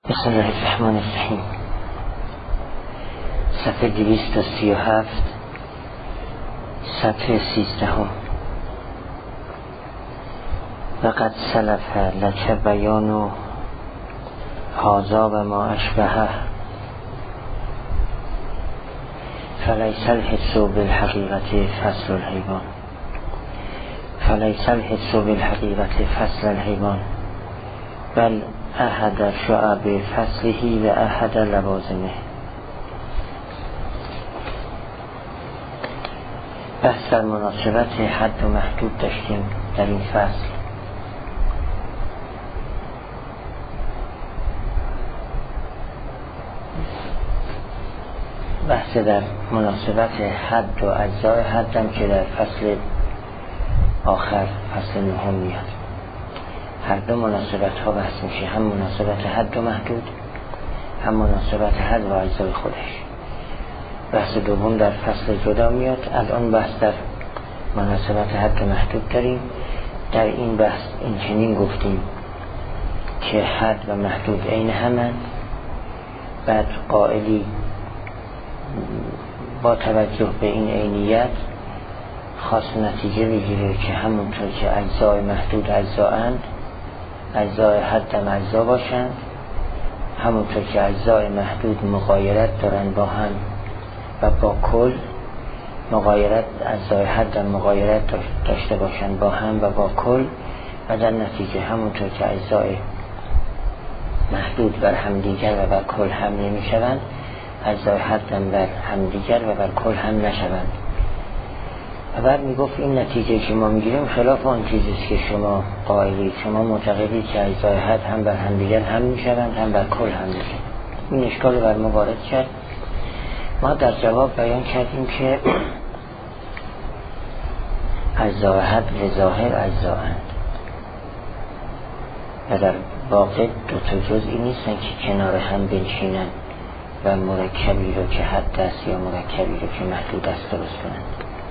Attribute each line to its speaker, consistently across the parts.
Speaker 1: بسم الله الرحمن الرحیم. صفحه 237 صفحه 13. وقد سلف لک بیان هذا و ما اشبهه فلیس الحس بالحقیقت فصل الحیوان فلیس الحس بالحقیقت فصل الحیوان بل احد شعب فصله و احد لوازمه. بحث در مناسبت حد و محدود داشتیم در این فصل. بحث در مناسبت حد و اجزای حدم که در فصل آخر فصل نهم میاد. هر دو مناسبت ها بحث میشه، هم مناسبت حد و محدود، هم مناسبت حد و اجزای خودش. بحث دوم در فصل جدا میاد. الان بحث در مناسبت حد و محدود داریم. در این بحث این چنین گفتیم که حد و محدود عین همند. بعد قائلی با توجه به این عینیت خاص نتیجه بگیره که همونطور که اجزای محدود اجزااند، اجزای حد هم اجزا باشند، همونطور که اجزای محدود مغایرت دارن با هم و با کل، مغایرت اجزای حد هم مغایرت داشته باشند با هم و با کل، و در نتیجه همونطور که اجزای محدود بر همدیگر و بر کل هم نمی شوند، اجزای حد هم بر همدیگر و بر کل هم نشوند. و بعد میگفت این نتیجه که ما میگیریم خلاف آن چیزیست که شما قائلید. شما معتقدید که اجزای حد هم بر همدیگر هم میشوند هم بر کل هم میشوند. این اشکال رو بر ما وارد کرد. ما در جواب بیان کردیم که اجزای حد به ظاهر اجزااند و در واقع دو تا جزئی نیستن که کنار هم بنشینند و مرکبی رو که حد است یا مرکبی رو که محدود است درست کنند.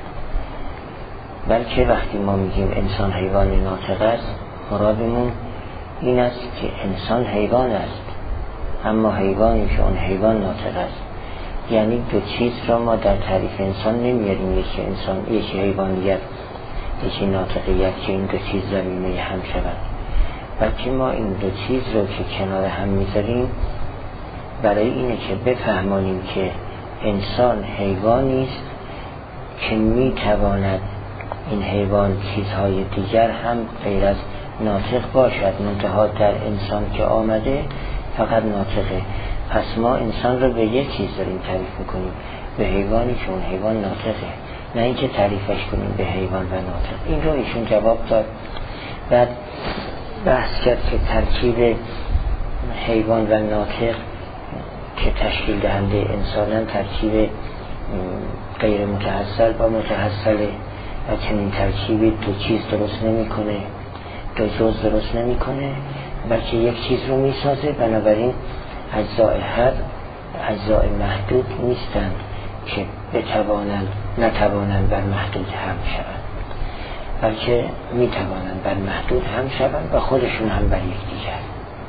Speaker 1: بلکه وقتی ما میگیم انسان حیوان ناطق است، مرادمون این است که انسان حیوان است، اما حیوانی که اون حیوان ناطق است. یعنی دو چیز را ما در تعریف انسان نمیاریم، یکی انسان، یکی حیوانیت، یکی ناطقیت، که این دو چیز زمینه هم شود. بلکه ما این دو چیز رو که کنار هم میذاریم برای اینه که بفهمانیم که انسان حیوانی است که میتواند این حیوان چیزهای دیگر هم غیر از ناطق باشد، منتها در انسان که آمده فقط ناطقه. پس ما انسان رو به یک چیز داریم تعریف میکنیم، به حیوانی که اون حیوان ناطقه، نه اینکه تعریفش کنیم به حیوان و ناطق. این رو ایشون جواب داد. بعد بحث کرد که ترکیب حیوان و ناطق که تشکیل دهنده انسانن ترکیب غیر متحصل و متحصله، و چنین ترکیبی دو چیز درست نمیکنه، دو جز درست نمیکنه، بلکه یک چیز رو میسازه. بنابراین اجزای حد اجزای محدود نیستند که نتوانند بر محدود هم شوند، بلکه میتوانند بر محدود هم شوند و خودشون هم بر یکدیگر.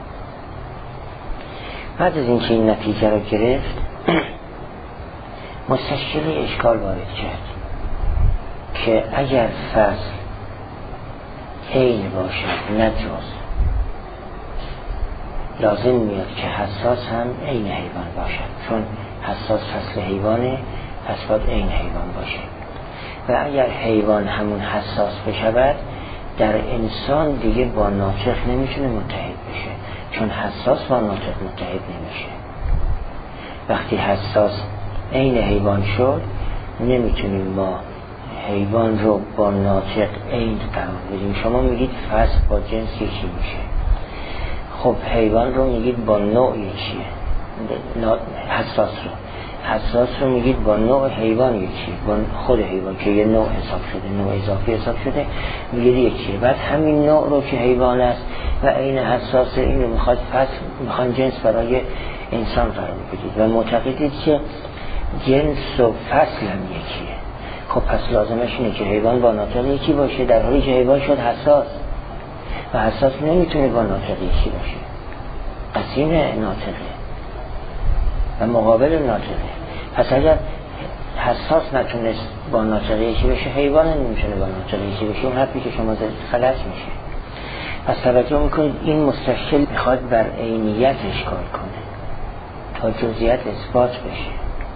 Speaker 1: بعد از اینکه این نتیجه رو گرفت مستشکل اشکال وارد کرد که اگر فصل عین باشد نه جز، لازم میاد که حساس هم عین حیوان باشد، چون حساس فصل حیوانه، پس باید عین حیوان باشه. و اگر حیوان همون حساس بشود، در انسان دیگه با ناطق نمیتونه متحد بشه، چون حساس با ناطق متحد نمیشه. وقتی حساس عین حیوان شد، نمیتونیم ما حیوان رو با ناطق عین قرار بدیم. شما میگید فصل با جنس یکی میشه، خب حیوان رو میگید با نوع یکیه، حساس رو میگید با نوع حیوان یکیه، با خود حیوان که یه نوع حساب شده، نوع اضافی حساب شده، میگید یکیه. بعد همین نوع رو که حیوان است و عین حساسه، این رو میخواد فصل، میخواد جنس برای انسان قرار بدید و معتقدید که جنس و فصل هم یکیه. خب پس لازمش اینه که حیوان با ناطق یکی باشه، در حالی که حیوان شد حساس و حساس نمیتونه با ناطق یکی باشه. قسیم ناطقه و مقابل ناطقه. پس اگر حساس نتونست با ناطقه یکی بشه، حیوان نمیتونه با ناطقه یکی بشه. اون حرفی که شما زدید خلاص میشه. پس توجه میکنید این مستشکل میخواد بر عینیت اشکال کنه تا جزئیات اثبات بشه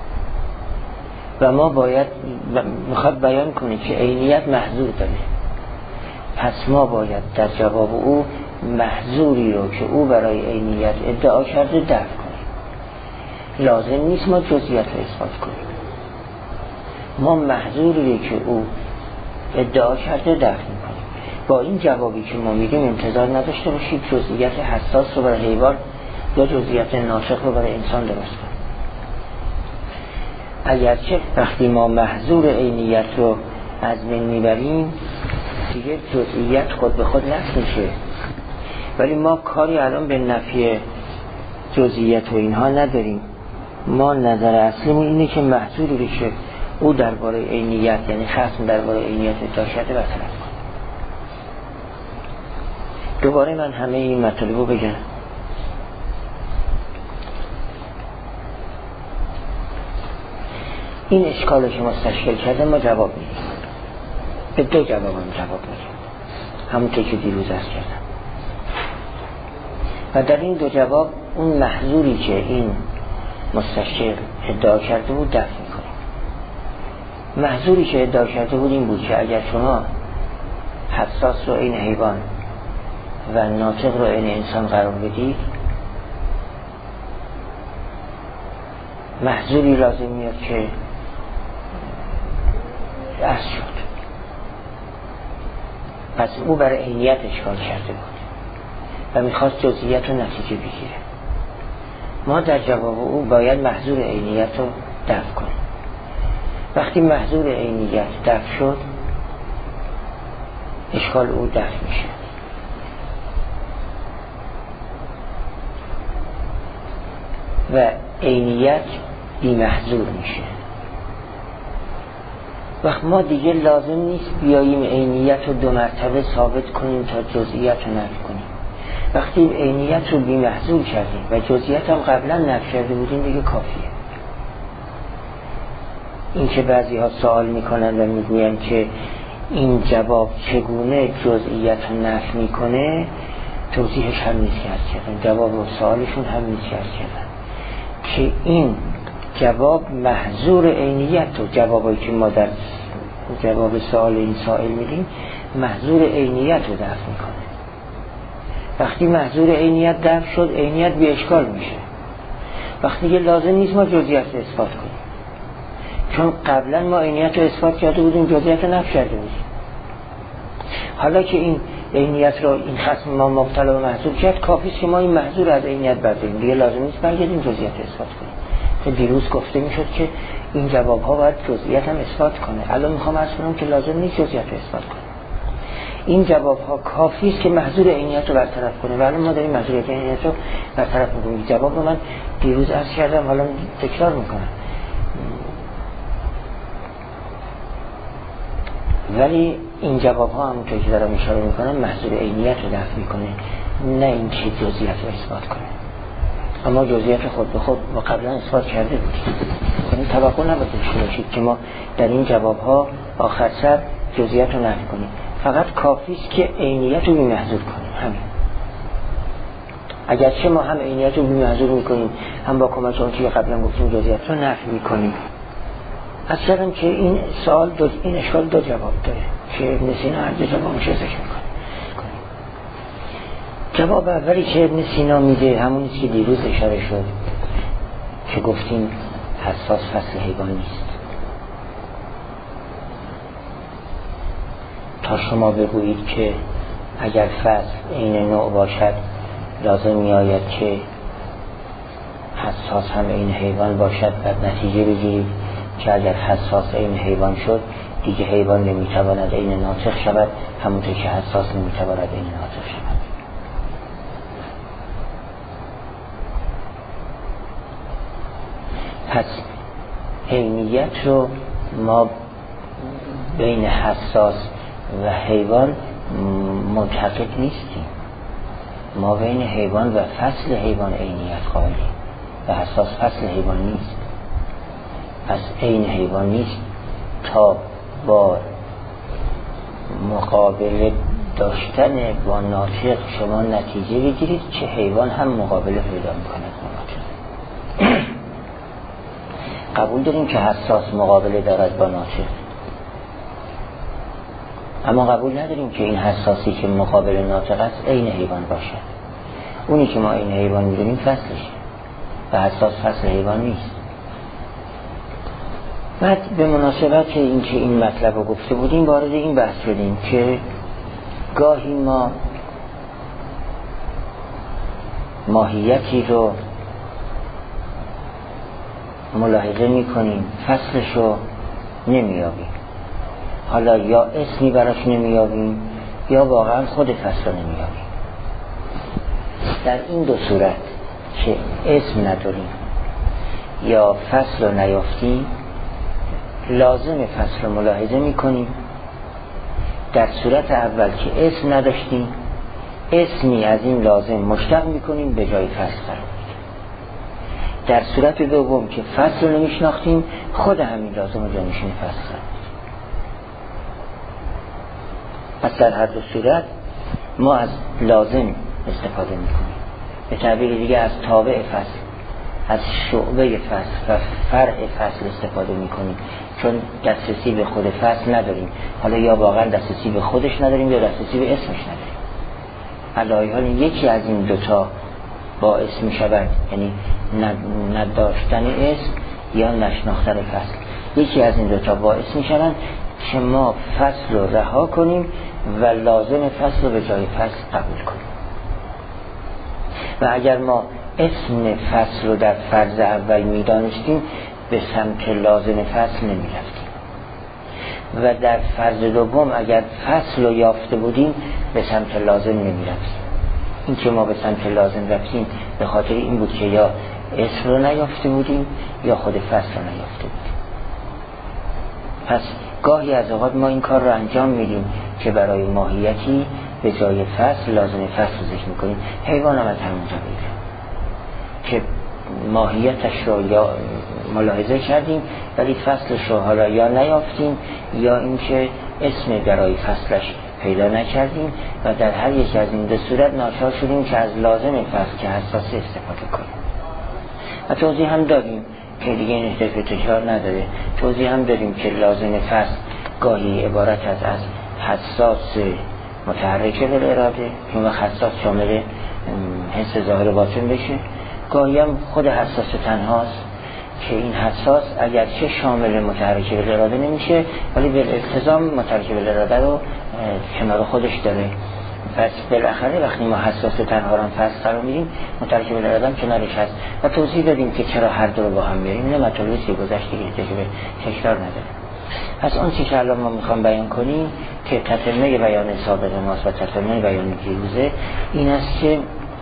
Speaker 1: و ما باید میخواد بیان کنه که عینیت محظور داره. پس ما باید در جواب او محظوری رو که او برای عینیت ادعا کرده دفع کنیم. لازم نیست ما جزئیات رو اثبات کنیم. ما محظوری که او ادعا کرده دفع میکنیم. با این جوابی که ما میدیم انتظار نداشته باشید جزئیات حساس رو برای حیوان یا جزئیات ناطق رو برای انسان درست کنیم. اگرچه وقتی ما محظور عینیت رو از بین میبریم دیگه جزئیات خود به خود نفی میشه، ولی ما کاری الان به نفی جزئیات و اینها نداریم. ما نظر اصلیمون اینه که محظوری که او درباره عینیت، یعنی خصم درباره عینیت ادعا کرده برطرف کنه. دوباره من همه این مطالب رو بگم. این اشکال که مستشکل کرده ما جواب میدیم. به دو جواب هم جواب میدیم، همونطور که دیروز عرض کردم. و در این دو جواب اون محظوری که این مستشکل ادعا کرده بود دفع میکنیم. محظوری که ادعا کرده بود این بود که اگر شما حساس رو این حیوان و ناطق رو این انسان قرار بدید، محظوری لازم میاد که عرض شد. پس او برای عینیت اشکال کرده بود و میخواست جزئیات رو نتیجه بگیره. ما در جواب او باید محظور عینیت رو دفع کنیم. وقتی محظور عینیت دفع شد اشکال او دفع میشه و عینیت بی محظور میشه. وقت ما دیگه لازم نیست بیاییم عینیت رو دو مرتبه ثابت کنیم تا جزئیات رو نفی کنیم. وقتی عینیت رو بی محظور کردیم و جزئیات هم قبلا نفی کرده بودیم دیگه کافیه. این که بعضی ها سوال میکنن و میگوین که این جواب چگونه جزئیات رو نفی میکنه، توضیحش هم نیست کردن. جواب و سوالشون هم نیست کردن که این جواب محظور عینیت و جوابایی که ما در جواب سوال این سائل میدیم محظور عینیت رو دفع میکنه. وقتی محظور عینیت دفع شد عینیت بی اشکال میشه. وقتی که لازم نیست ما جزئیات رو اثبات کنیم، چون قبلا ما عینیت رو اثبات کرده بودیم جزئیات رو نفی کرده بودیم. حالا که این عینیت رو این خصم ما مبتلا و محظور کرد، کافیست که ما این محظور از عینیت برداریم، دیگه لازم نیست برگردیم جزئیات رو اثبات کنیم. دیروز گفته میشد که این جواب ها باید جزئیات هم اثبات کنه. الان میخوام عرض کنم که لازم نیست جزئیات رو اثبات کنه. این جواب ها کافی است که محظور عینیت رو برطرف کنه و الان ما داریم محظور عینیت رو برطرف میکنیم. جواب رو من دیروز عرض کردم، حالا تکرار میکنم. ولی این جواب ها همونطور که دارم اشاره میکنم محظور عینیت رو دفع میکنه، نه اینکه جزئیات رو اثبات کنه. اما جزئیات خود به خود ما قبلا اثبات کرده بودیم. یعنی توقع نباید داشته باشید که ما در این جواب ها آخر سر جزئیات رو نفی کنیم. فقط کافی است که عینیت رو بی‌محظور کنیم. همین. اگرچه ما هم عینیت رو بی‌محظور میکنیم، هم با کمک اون که قبلا گفتیم جزئیات رو نفی میکنیم. اصلا که این سوال این اشکال دو جواب داره که ابن سینا هر دو جوابش ذکر میکنه. جواب اولی که ابن سینا میده همونیست که دیروز اشاره شد که گفتیم حساس فصل حیوان نیست. تا شما بگویید که اگر فصل این نوع باشد لازم میآید که حساس هم این حیوان باشد، بعد نتیجه بگیرید که اگر حساس این حیوان شد دیگه حیوان نمیتواند این ناطق شود، همونطور که حساس نمیتواند این ناطق شود. پس عینیت رو ما بین حساس و حیوان منتقد نیستیم. ما بین حیوان و فصل حیوان عینیت قائلیم و حساس فصل حیوان نیست، پس عین حیوان نیست تا با مقابله داشتن با ناطق شما نتیجه بگیرید که حیوان هم مقابله پیدا میکنه با ناطق. قبول داریم که حساس مقابله دارد با ناطق، اما قبول نداریم که این حساسی که مقابل ناطق است عین حیوان باشد. اونی که ما عین حیوان میدونیم فصلشه و حساس فصل حیوان نیست. بعد به مناسبت این که این مطلب رو گفته بودیم وارد این بحث شدیم که گاهی ما ماهیتی رو ملاحظه میکنیم فصلش رو نمیابیم، حالا یا اسمی براش نمیابیم یا واقعا خود فصل رو نمیابیم. در این دو صورت که اسم نداریم یا فصل رو نیافتیم لازم فصل رو ملاحظه میکنیم. در صورت اول که اسم نداشتیم اسمی از این لازم مشتق میکنیم به جای فصل قرار میدیم. در صورت دوم که فصل رو نمیشناختیم خود همین لازم رو جا میشیم فصل قرار میدیم. پس در هر دو صورت ما از لازم استفاده میکنیم، به تعبیر دیگه از تابع فصل، از شعبه فصل و فرع فصل استفاده میکنیم، چون دسترسی به خود فصل نداریم. حالا یا واقعا دسترسی به خودش نداریم یا دسترسی به اسمش نداریم. علایه حال یکی از این دوتا باعث میشود، یعنی نداشتن اسم یا نشناختن فصل، یکی از این دوتا باعث میشود که ما فصل رو رها کنیم و لازم فصل رو به جای فصل قبول کنیم. و اگر ما اسم فصل رو در فرض اول میدانستیم به سمت لازم فصل نمیرفتیم و در فرض دوم اگر فصل رو یافته بودیم به سمت لازم نمیرفتیم. این که ما به سمت لازم رفتیم به خاطر این بود که یا اسم رو نیافته بودیم یا خود فصل رو نیافته بودیم. پس گاهی از اوقات ما این کار رو انجام میدیم که برای ماهیتی به جای فصل لازم فصل رو ذکر میکنیم. حیوان هم از همونجا میگه که ماهیتش رو یا ملاحظه کردیم ولی فصلش رو حالا یا نیافتیم یا اینکه اسم برای فصلش پیدا نکردیم و در هر یک از این دو صورت ناچار شدیم که از لازم فصل که حساسی استفاده کنیم. و توضیح هم دادیم که دیگه این احتیاج به تکرار نداره. توضیح هم دادیم که لازم فصل گاهی عبارت از حساس متحرک بالاراده که اون حساس شامل حس ظاهر باطن بشه، گاهی هم خود حساس تنهاست که این حساس اگرچه شامل متحرک بالاراده نمیشه ولی به التزام متحرک بالاراده رو کنار خودش داره. پس بالاخره وقتی ما حساس تنها رو فصل قرار میدیم متحرک بالاراده هم کنارش هست و توضیح دادیم که چرا هر دو رو با هم بیاریم. نه مطالبی گذشته که به تکرار نداره. پس اون چیزی که الان ما میخوام بیان کنیم که تتمه بیان سابق ماست و تتمه بیان دیروزه این است که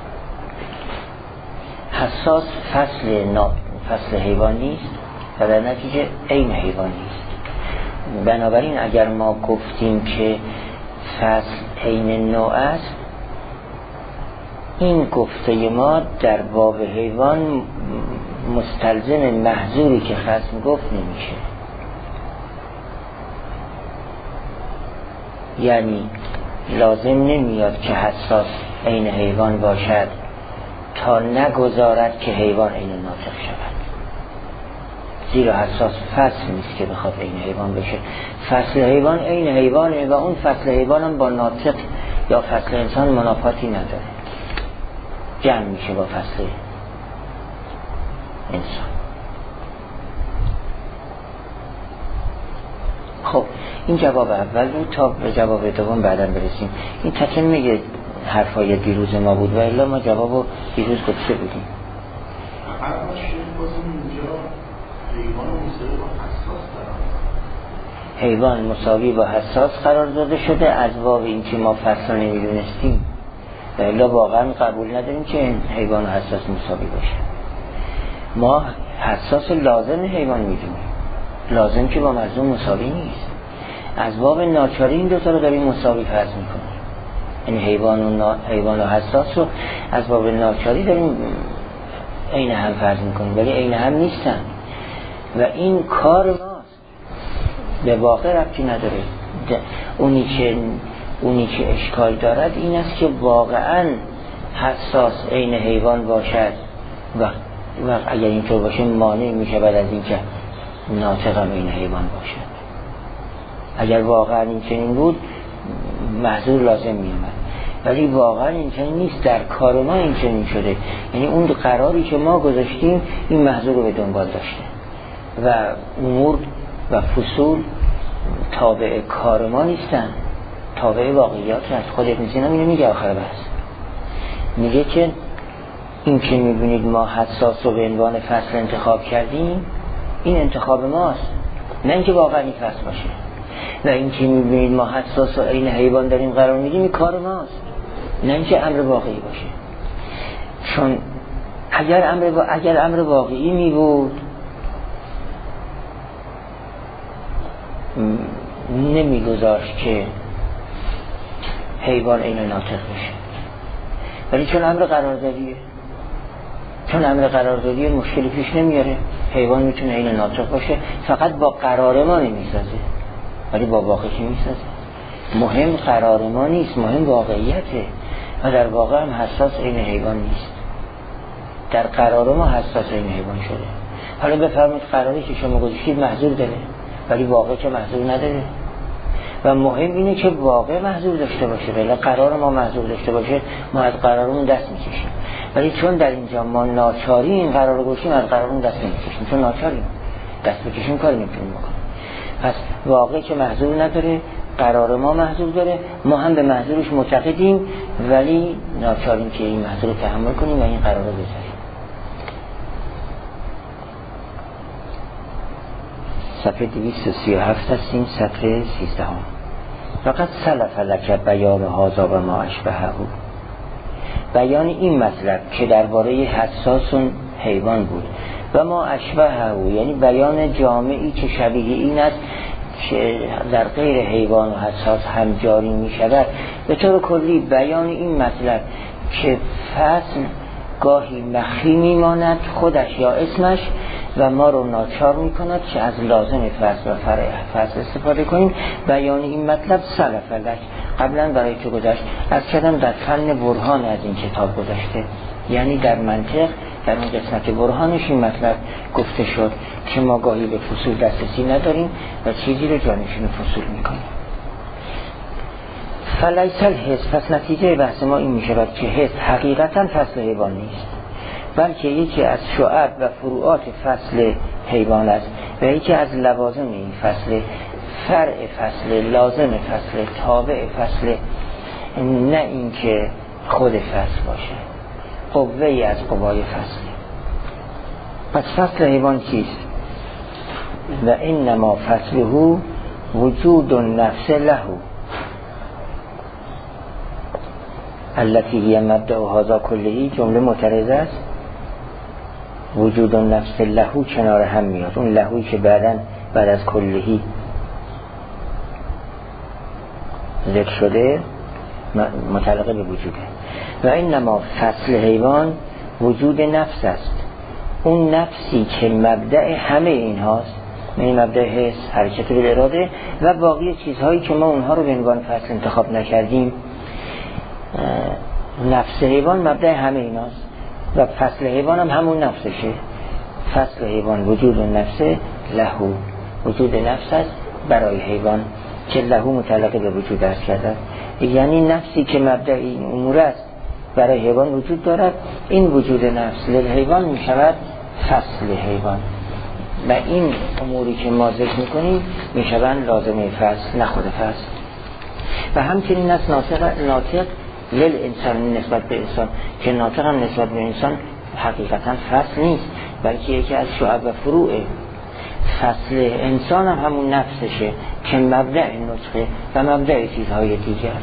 Speaker 1: حساس فصل حیوان نیست و در نتیجه عین حیوان نیست. بنابراین اگر ما گفتیم که فصل عین نوع است این گفته ما در باب حیوان مستلزم محظوری که خصم گفت نمیشه. یعنی لازم نمیاد که حساس عین حیوان باشد تا نگذارد که حیوان عین ناطق شود، زیرا حساس فصل نیست که بخواد عین حیوان بشه. فصل حیوان عین حیوانه و اون فصل حیوان هم با ناطق یا فصل انسان منافاتی نداره، جمع میشه با فصل انسان. خب این جواب اول بود تا به جواب دوم بعدا برسیم. این تتمه حرفای دیروز ما بود و الا ما جوابو دیروز گفته بودیم. حیوان مساوی با حساس قرار داده شده از باب این که ما فصل نمیدونستیم و الا واقعا قبول نداریم که حیوان و حساس مساوی باشه. ما حساس لازم حیوان میدونیم، لازم که با ملزوم مساوی نیست. از باب ناچاری این دوتا رو داریم مساوی فرض میکنیم. این حیوان و حساس رو از باب ناچاری داریم عین هم فرض میکنیم، ولی عین هم نیستن و این کار ماست، به واقع ربطی نداره. اونی که اشکال دارد این است که واقعا حساس عین حیوان باشد و اگر اینطور باشه مانع میشه بعد از این که ناطق هم عین حیوان باشد. اگر واقعا این چنین بود محظور لازم میامد، ولی واقعا این چنین نیست، در کار ما این چنین شده. یعنی اون قراری که ما گذاشتیم این محظور رو به دنبال داشته و امور و فصول تابع کار ما نیستن، تابع واقعیات هست. خود ابن سینا اینو میگه آخر بحث، میگه که این که میبینید ما حساس رو به عنوان فصل انتخاب کردیم این انتخاب ماست، نه اینکه واقعا این فصل باشه. و این که میبینید ما حساس و عین حیوان داریم قرار میدیم این کار ماست، نه اینکه امر واقعی باشه. چون اگر امر واقعی میبود نمیگذاشت که حیوان عین ناطق بشه، ولی چون امر قراردادیه مشکلی پیش نمیاره. حیوان میتونه عین ناطق باشه، فقط با قرار ما نمیسازه ولی با واقعی میسازه. مهم قرار ما نیست، مهم واقعیته و در واقع هم حساس عین حیوان نیست، در قرار ما حساس عین حیوان شده. حالا بفرمایید قراری که شما گذاشتید محظور داره ولی واقع که محظور نداره و مهم اینه که واقع محظور داشته باشه، ولی قرار ما محظور داشته باشه ما از قرارمون دست میکشیم. ولی چون در اینجا ما ناچاری این قرار رو گذاشتیم از قرارمون دست نمیکشیم، چون ناچاریم دست بکشیم کاری نمیتونیم بکنیم. پس واقع که محظور نداره، قرار ما محظور داره، ما هم به محظورش معتقدیم ولی ناچاریم که این محظور رو تحمل کنیم و این قرار رو بذاریم. صفحه 237 هستیم، صفحه 13. فقط سلف لک بیان هذا و ما اشبهه، بیان این مطلب که درباره حساسون حیوان بود و ما اشبهه، یعنی بیان جامعی که شبیه این است که در غیر حیوان و حساس هم جاری می شود. به طور کلی بیان این مطلب که فصل گاهی مخفی می ماند خودش یا اسمش و ما رو ناچار می کند که از لازم فصل و فرع فصل استفاده کنیم. بیان این مطلب سلف لک، قبلا برای تو گذشت از کردم در فن برهان از این کتاب گذشته، یعنی در منطق در اون قسمت برهانش این مطلب گفته شد که ما گاهی به فصول دسترسی نداریم و چیزی رو جانشین فصول میکنیم. فلیس الحس، پس نتیجه بحث ما این میشود که حس حقیقتا فصل حیوان نیست، بلکه یکی از شعب و فروعات فصل حیوان است و یکی از لوازم این فصل، فرع فصل، لازم فصل، تابع فصل، نه اینکه خود فصل باشه، قوه‌ای از قوای فصل. پس فصل حیوان چیست؟ و انما فصله وجود النفس له التي هي مبدأ هذا كله. جمله معترضه است. وجود النفس له کنار هم میاد، اون لهوی که بعد از کلهی ذکر شده متعلق به وجوده. و انما فصل حیوان وجود نفس است، اون نفسی که مبدأ همه این هاست، یعنی مبدأ حس، حرکت بالاراده و باقی چیزهایی که ما اونها رو به عنوان فصل انتخاب نکردیم. نفس حیوان مبدأ همه این هاست و فصل حیوان هم همون نفسشه. فصل حیوان وجود نفس لهو، وجود نفس است برای حیوان که لهو متعلق به وجود است کرده، یعنی نفسی که مبدأ این امور است برای حیوان وجود دارد، این وجود نفس للحیوان می شود فصل حیوان و این اموری که ما ذکر می کنیم می شوند لازمه فصل، نه خود فصل. و همچنین است ناطق للانسان، نسبت به انسان، که ناطق هم نسبت به انسان حقیقتا فصل نیست بلکه یکی از شعب و فروع فصل انسان هم همون نفسشه که مبدأ نطقه و مبدأ چیزهای دیگر.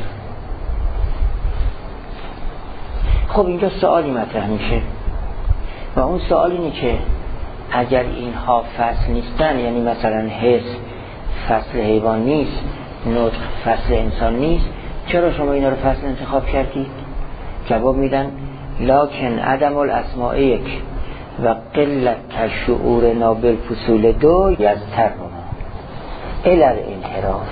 Speaker 1: خب اینجا سوالی مطرح میشه و اون سوال اینه که اگر اینها فصل نیستن، یعنی مثلا حس فصل حیوان نیست، نطق فصل انسان نیست، چرا شما اینا رو فصل انتخاب کردید؟ جواب میدن لکن عدم الاسماء یک و قلت شعورنا بالفصول دو یضطرنا الی الانحراف.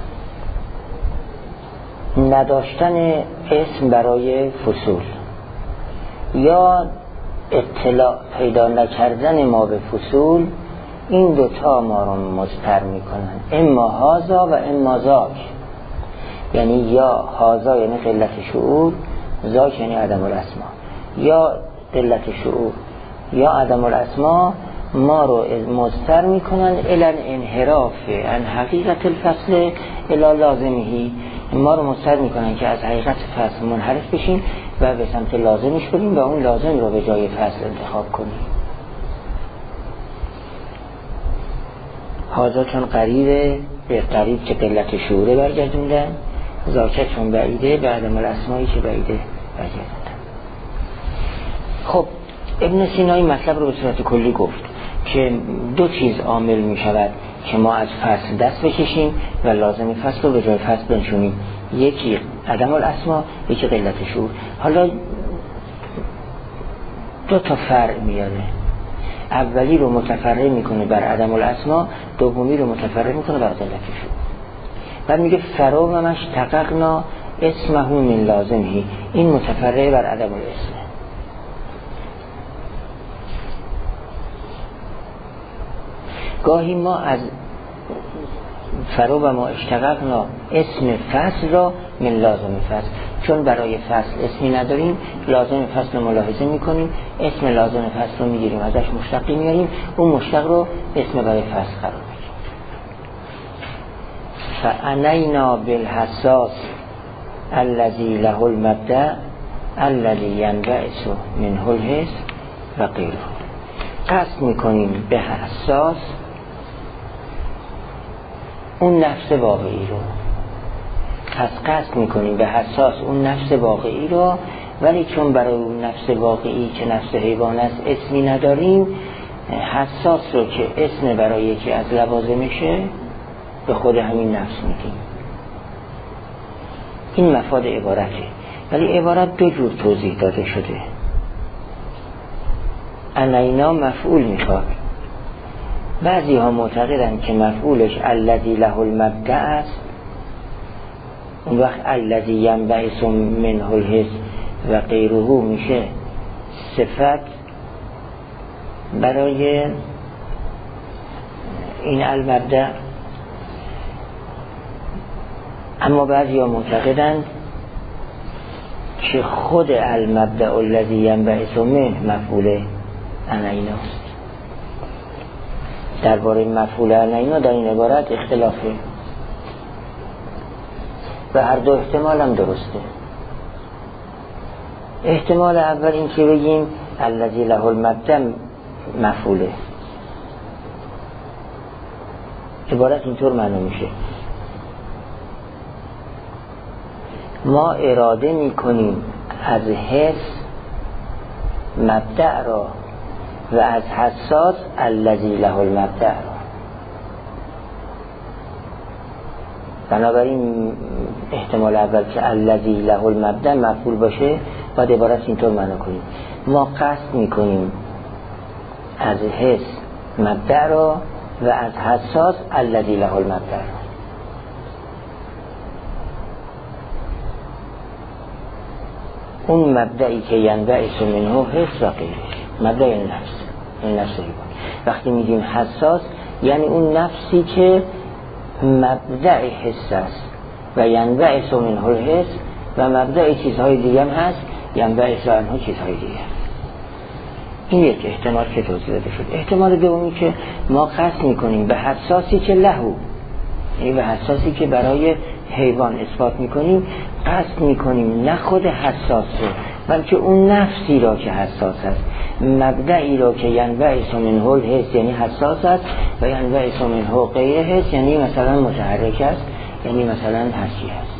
Speaker 1: نداشتن اسم برای فصول یا اطلاع پیدا نکردن ما به فصول، این دوتا ما رو مضطر میکنن، اما هازا و اما زاک. یعنی یا هازا یعنی قلت شعور، زاک یعنی عدم الاسماء. یا قلت شعور یا عدم الاسماء ما رو مضطر میکنن الی الانحراف عن حقیقت الفصل الی لازمه، ما رو مضطر میکنن که از حقیقت فصل منحرف بشیم و به سمت لازمش بریم و اون لازم رو به جای فصل انتخاب کنیم. هازا چون قریبه به قریب که قلت شعوره برگردوندن، زاکه چون بعیده به عدم الاسمایی که بعیده برگردوندن. خب ابن سینا این مطلب رو به صورت کلی گفت که دو چیز عامل می شود که ما از فصل دست بکشیم و لازم فصل رو به جای فصل بنشونیم، یکی عدم الاسما، یکی قلت شعور. حالا دو تا فرع میاره، اولی رو متفرع میکنه بر عدم الاسما، دومی رو متفرع میکنه بر قلت شعور. بعد میگه فرا و مش تققنا اسمه من لازمه، این متفرع بر عدم الاسم. گاهی ما از فرا و ما اشتققنا اسم فصل را من لازم فصل، چون برای فصل اسمی نداریم، لازم فصل رو ملاحظه میکنیم، اسم لازم فصل رو میگیریم، ازش مشتقی میاریم، اون مشتق رو اسم برای فصل قرار میدیم. فعنینا بالحساس الذی له المبدأ الذی ینبعث منه الحس و غیره. قصد میکنیم به حساس اون نفس واقعی رو، پس قصد میکنیم به حساس اون نفس واقعی رو، ولی چون برای اون نفس واقعی که نفس حیوان است اسمی نداریم، حساس رو که اسم برای یکی از لوازمشه به خود همین نفس میگیم. این مفاد عبارته، ولی عبارت دو جور توضیح داده شده. انینا مفعول میخواد، بعضی ها معتقدن که مفعولش الذی له المبدأ است، اون وقت الذی ینبعث منه الحس و غیره میشه صفت برای این المبدأ. اما بعضی ها معتقدن که خود المبدأ الذی ینبعث منه مفعول انیناست. درباره مفعول انینا در این عبارت اختلافه و هر دو احتمال هم درسته. احتمال اول این که بگیم الذی له المبدأ مفعوله، عبارت اینطور معنی میشه ما اراده میکنیم از حس مبدأ را و از حساس الذی له المبدأ را. بنابراین احتمال اول که الذی له المبدأ مفعول باشه، باید عبارت اینطور معنی کنیم ما قصد میکنیم از حس مبدأ را و از حساس الذی له المبدأ را. اون مبدئی که ینبعث منه حس و غیره، مبدأ نفس، این نفس حیوان. وقتی میگیم حساس یعنی اون نفسی که مبدأ حس است و ینبعث منه الحس و مبدأ چیزهای دیگه هم هست، ینبعث عنه چیزهای دیگه. این یک احتمال که توضیح داده شد. احتمال دومی که ما قصد میکنیم به حساسی که لهو، یعنی به حساسی که برای حیوان اثبات میکنیم، قصد میکنیم نه خود حساس رو بلکه اون نفسی را که حساس است، مبدئی را که ینبعث منه الحس یعنی حساس است و ینبعث منه غیر حس یعنی مثلا متحرک است، یعنی مثلا حسی است.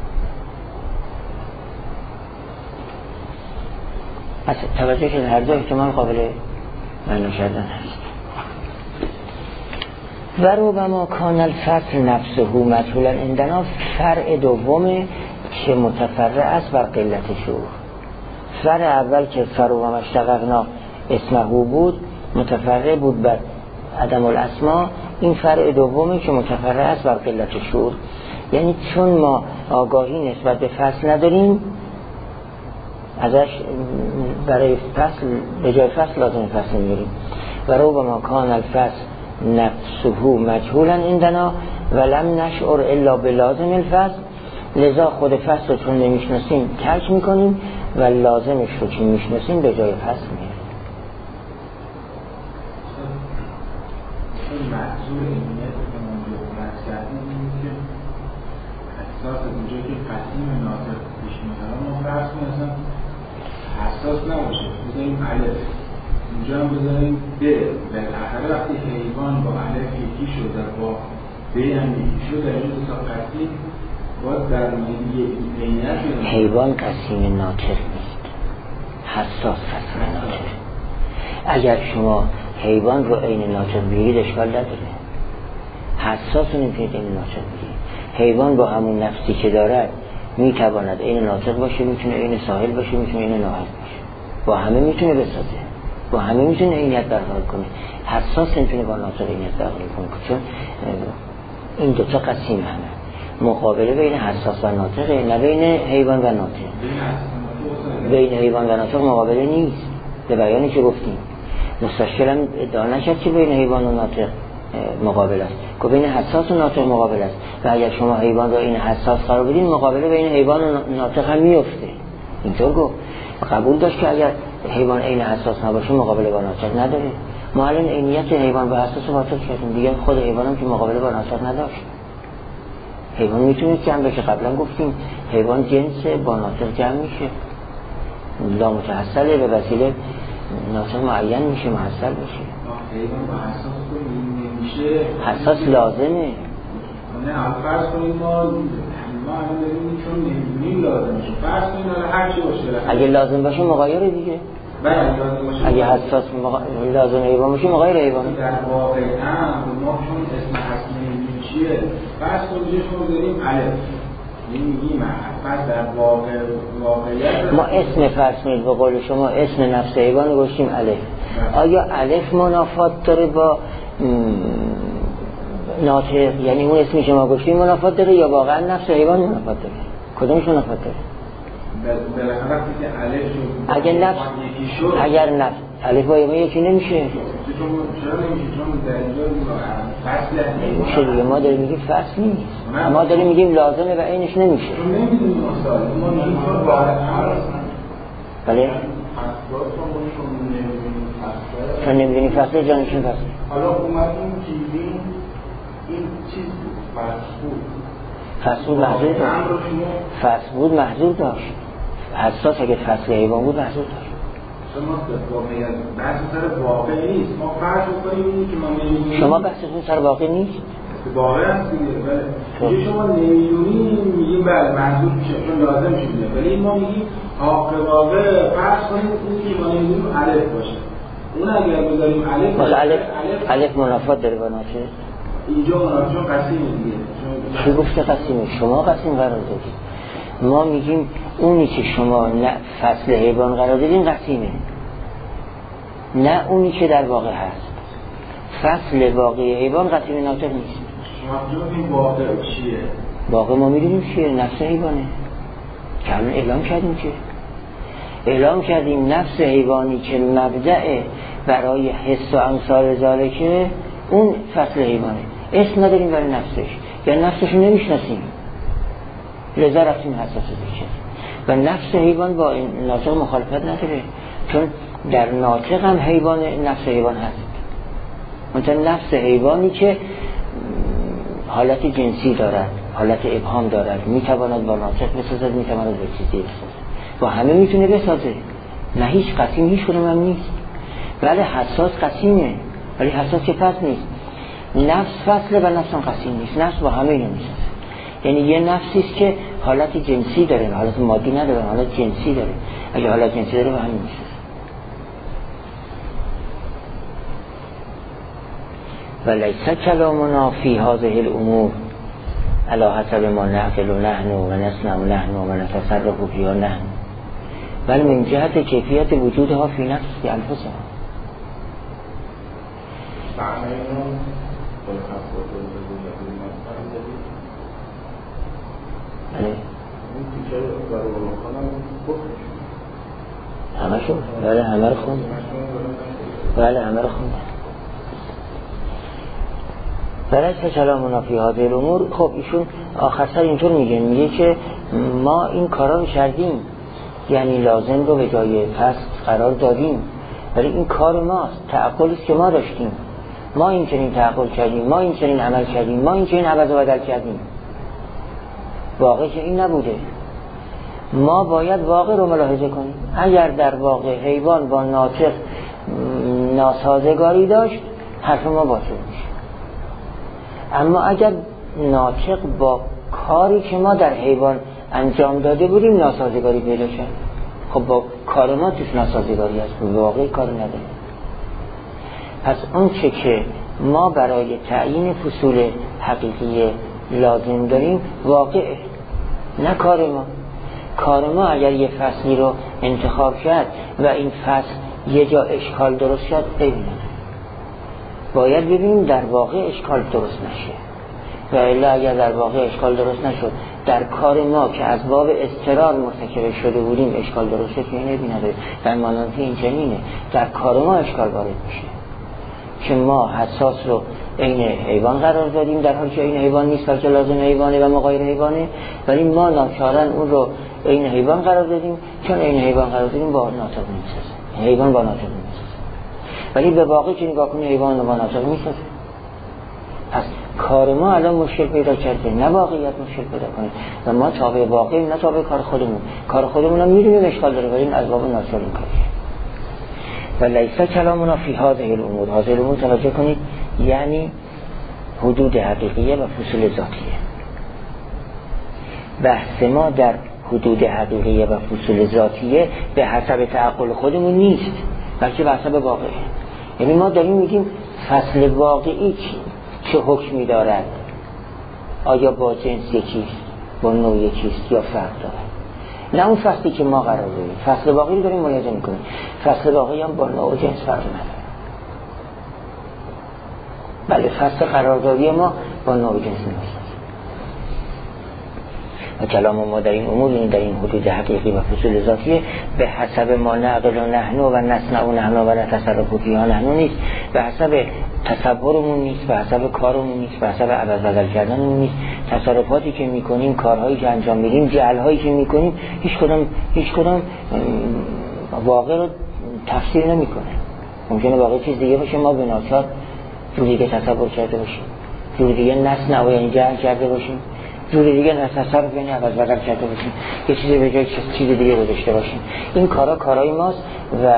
Speaker 1: از توجه که هر دو احتمال قابل معنی کردن هست. و ربما کان الفصل نفسه مجهولا عندنا، فرع دوم که متفرع است بر قلت شعور. فرع اول که فرع و مشتققنا اسمه بود متفرع بود بر عدم الاسما. این فرع دومی که متفرع است بر قلت شعور، یعنی چون ما آگاهی نسبت به فصل نداریم ازش برای فصل به جای فصل لازم فصل میگیریم. و رو به ما کان الفصل نفسه مجهولا عندنا ولم نشعر الا بلازم الفصل، لذا خود فصل رو چون نمیشناسیم ترک میکنیم و لازمش رو چون میشناسیم به جای فصل میگیریم.
Speaker 2: محصول علمیت که منجا بحث کردیم این که حساس اونجا که قسیم ناطق پیش می‌کنه ما فرض کنیم اصلا حساس نباشه بذاریم الف، اونجا هم بذاریم ب، بالاخره وقتی حیوان با الف یکی شد و با ب هم یکی شد در این دو تا قسیم باز در مورد عینیت
Speaker 1: حیوان قسیم ناطق نیست، حساس قسیم ناطق. اگر شما حیوان رو عین ناطق بگیرید اشکال نداره، حساس رو نمیتونید عین ناطق بگیرید. حیوان با همون نفسی که دارد میتواند عین ناطق باشه، میتونه عین ساحل باشه، میتونه عین ناحق باشه، با همه میتونه بسازه، با همه میتونه عینیت برقرار کنه. حساس نمیتونه با ناطق عینیت برقرار کنه چون این دوتا قسیم همه. مقابله بین حساس و ناطقه، نه بین حیوان و ناطق. بین حیوان و ناطق مقابله نیست، به بیانی که گفتیم. مستشکلم ادعا نکرد که بین حیوان و ناطق مقابل است، که بین حساس و ناطق مقابل است. و اگر شما حیوان را این حساس قرار بدین مقابله بین حیوان و ناطق هم میفته. اینطور گفت قبول داشت که اگر حیوان عین حساس نباشه مقابله با ناطق نداره. ما الان عینیت حیوان با حساس رو باطل کردیم دیگه. خود حیوان هم که مقابله با ناطق نداشت. حیوان میتونه جمع بشه، قبلا گفتیم حیوان جنس با ناطق جمع میشه، لا متحصله به وسیله ناطق معین میشه، محصل بشه.
Speaker 2: حیوان با حساس کنیم نمیشه،
Speaker 1: حساس لازمه.
Speaker 2: نه فرض کنیم ما الان داریم چون نمیدونیم لازم میشه، فرض کنیم هر چی باشه
Speaker 1: اگه لازم باشه مغایره دیگه.
Speaker 2: بله لازم باشه.
Speaker 1: اگه حساس لازم حیوان باشه مغایر حیوان.
Speaker 2: در واقع هم ما چون اسم هست نمیدونیم چیه، فرض کنیم شما داریم الف میگیم پس در واقعیت
Speaker 1: ما اسم فرض کنید به قول شما اسم نفس حیوان رو گوشیم الف. آیا الف منافات داره با ناطق؟ یعنی اون اسمی که ما گوشیم منافات داره یا واقعا نفس حیوان منافات داره؟ کدومش منافات داره؟
Speaker 2: بالاخره وقتی که الف شد
Speaker 1: اگر نفس اگر نفس الف با حیوان یکی نمیشه.
Speaker 2: چرا نمیشه؟ چون در اینجا فصل
Speaker 1: نمیشه دیگه. ما داریم میگیم فصل نیست، ما داریم میگیم لازمه و عینش نمیشه.
Speaker 2: چون نمیدونیم اصلا ما میگیم چون واقعا
Speaker 1: بله چون نمیدونی فصله جانشون فصله.
Speaker 2: حالا اومدیم چیزی این چیز
Speaker 1: فصل بود محضور داشت، فصل بود محضور داشت. حساس اگه فصل حیوان بود محضور داشت.
Speaker 2: بحث سر واقع نیست، ما فرض کنیم اینی که ما نمیدونیم.
Speaker 1: شما بحثتون سر واقع نیست؟
Speaker 2: واقع هست دیگه. بله شما نمیدونیم میگیم بله محضور میشه چون لازم شده، ولی ما میگیم حق واقع فرض کنیم اینی که ما نمیدونیم الف باشه. اون اگر بذاریم الف باشه
Speaker 1: الف منافات داره با ناطق.
Speaker 2: اینجا منافات چون قسیمه دیگه.
Speaker 1: چی گفته قسیمه؟ شما قسیم قرار دادید. ما میگیم اونی که شما نه فصل حیوان قرار دادین قسیمه، نه اونی که در واقع هست. فصل واقعی حیوان قسیم ناطق نیست.
Speaker 2: شما این واقع چیه؟
Speaker 1: واقع ما میدونیم چیه، نفس حیوانه که الان اعلام کردیم. که اعلام کردیم نفس حیوانی که مبدأ برای حس و امثال ذالکه اون فصل حیوانه. اسم نداریم برای نفسش یا نفسش رو نمیشناسیم، لذا رفتیم حساس ذکر. و نفس حیوان با این ناطق مخالفت نداره، چون در ناطق هم حیوان نفس حیوان هست. مثلا نفس حیوانی که حالت جنسی دارد، حالت ابهام دارد، میتواند با ناطق بسازد، میتواند با چیزی بسازد، با همه میتونه بسازه. نه هیچ قسیم هیچ کدوم هم نیست. بله حساس قسیمه ولی حساس که فصل نیست. نفس فصله و نفس هم قسیم نیست. نفس با همه اینو میسازه. یعنی یه نفسیست که حالت جنسی داره، حالت مادی نداره، حالت جنسی داره. اگه حالت جنسی داره با همین میسازه. و لیس کلامنا فی هذه الامور علی حسب ما نعقل و نحن و نسمع و نحن و نتصرف فیها نحن، بل من جهت کیفیت وجودها فی نفس انفسها. همشون؟ بله همه رو خوند. بله همه رو خوند. برای کلامنا فی هذه الامور. خب ایشون آخر سر اینطور میگه که ما این کارا رو کردیم، یعنی لازم رو به جای فصل قرار دادیم، ولی این کار ماست، تعقلی است که ما داشتیم، ما این چنین تعقل کردیم، ما این چنین عمل کردیم، ما این چنین عوض و بدل کردیم. واقع که این نبوده. ما باید واقع رو ملاحظه کنیم. اگر در واقع حیوان با ناطق ناسازگاری داشت، حرف ما باطل میشه. اما اگر ناطق با کاری که ما در حیوان انجام داده بودیم ناسازگاری پیدا کرد، خب با کار ما توش ناسازگاری هست، واقعی کار نداره. پس اون چه که ما برای تعیین فصول حقیقی لازم داریم واقعه، نه کار ما. کار ما اگر یه فصلی رو انتخاب کرد و این فصل یه جا اشکال درست شد، ببینیم باید ببینیم در واقع اشکال درست نشه، و الا اگر در واقع اشکال درست نشد، در کار ما که از باب اضطرار مرتکب شده بودیم اشکال درست شد، یعنی نداره. در مانند این چنینه، در کار ما اشکال وارد میشه که ما حساس رو عین حیوان قرار دادیم، در حالی که این حیوان نیست بلکه لازم حیوانه و ما غیر حیوانه، ولی ما ناچارن اون رو عین حیوان قرار دادیم، چون عین حیوان قرار دادیم با ناطق میسازه، حیوان با ناطق میسازه، ولی به واقع که نگاه کنی حیوان با ناطق میسازه. پس کار ما الان مشکل پیدا کرده، نه واقعیت مشکل پیدا کنه و ما تابع واقعیم نه تابع کار خودمون. کار خودمون هم میدونیم اشکال داره، ولی این از باب ناچار این کاریه. و لیس کلامنا فی هذه الامور. هذه الامور توجه کنید، یعنی حدود حقیقیه و فصول ذاتیه. بحث ما در حدود حقیقیه و فصول ذاتیه به حسب تعقل خودمون نیست، بلکه به حسب واقعه. یعنی ما داریم میگیم فصل واقعی چه حکمی دارد، آیا با جنس یکیست، با نوع یکیست یا فرق دارد. نه اون فصلی که ما قرار داریم، فصل واقعی رو داریم ملاحظه میکنیم، فصل واقعی هم با نوع جنس فرق نداره. بله فصل قراردادی ما با نوع جنس نیست. و کلام ما در این امور، این در این حدود حقیقی و فصول ذاتیه، به حسب ما نعقل و نحن و نسمع و نحن و نتصرف فیها نحن نیست، به حسب تصورمون نیست، به حسب کارمون نیست، به حسب عوض بدل کردنمون نیست. تصرفاتی که میکنیم، کارهایی که انجام میدیم، جعلهایی که میکنیم، هیچ کدام واقع رو تفسیر نمیکنه. ممکنه واقع چیز دیگه باشه، ما به ناچار جور دیگه تصور کرده باشیم، جور دیگه نسمع و یعنی جعل کرده باشیم، جور دیگه تصرف یعنی عوض بدل کرده باشیم، یه چیزی به جای چیز دیگه گذاشته باشیم. این کارهای ماست و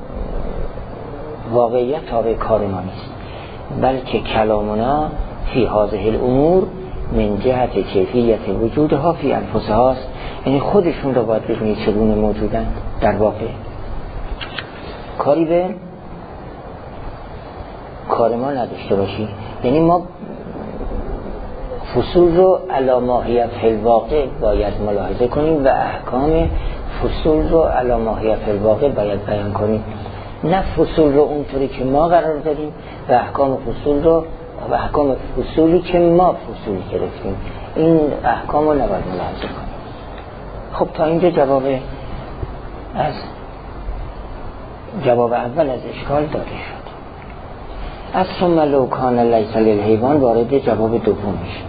Speaker 1: واقعیت تابع کار ما نیست، بلکه کلامنا فی هذه الامور من جهت کیفیت وجودها فی انفسها است. یعنی خودشون رو باید ببینید چگونه موجودن در واقع. کاری به کار ما نداشته باشی، یعنی ما فصول رو علی ماهیت الواقع باید ملاحظه کنیم و احکام فصول رو علی ماهیت الواقع باید بیان کنیم، نه فصول رو اونطوری که ما قرار دادیم و احکام فصولی که ما فصول گرفتیم، این احکام رو نباید ملاحظه کنیم. خب تا اینجا جواب اول از اشکال داده شد. از ثم لو کان لیس للحیوان وارد جواب دوم میشه.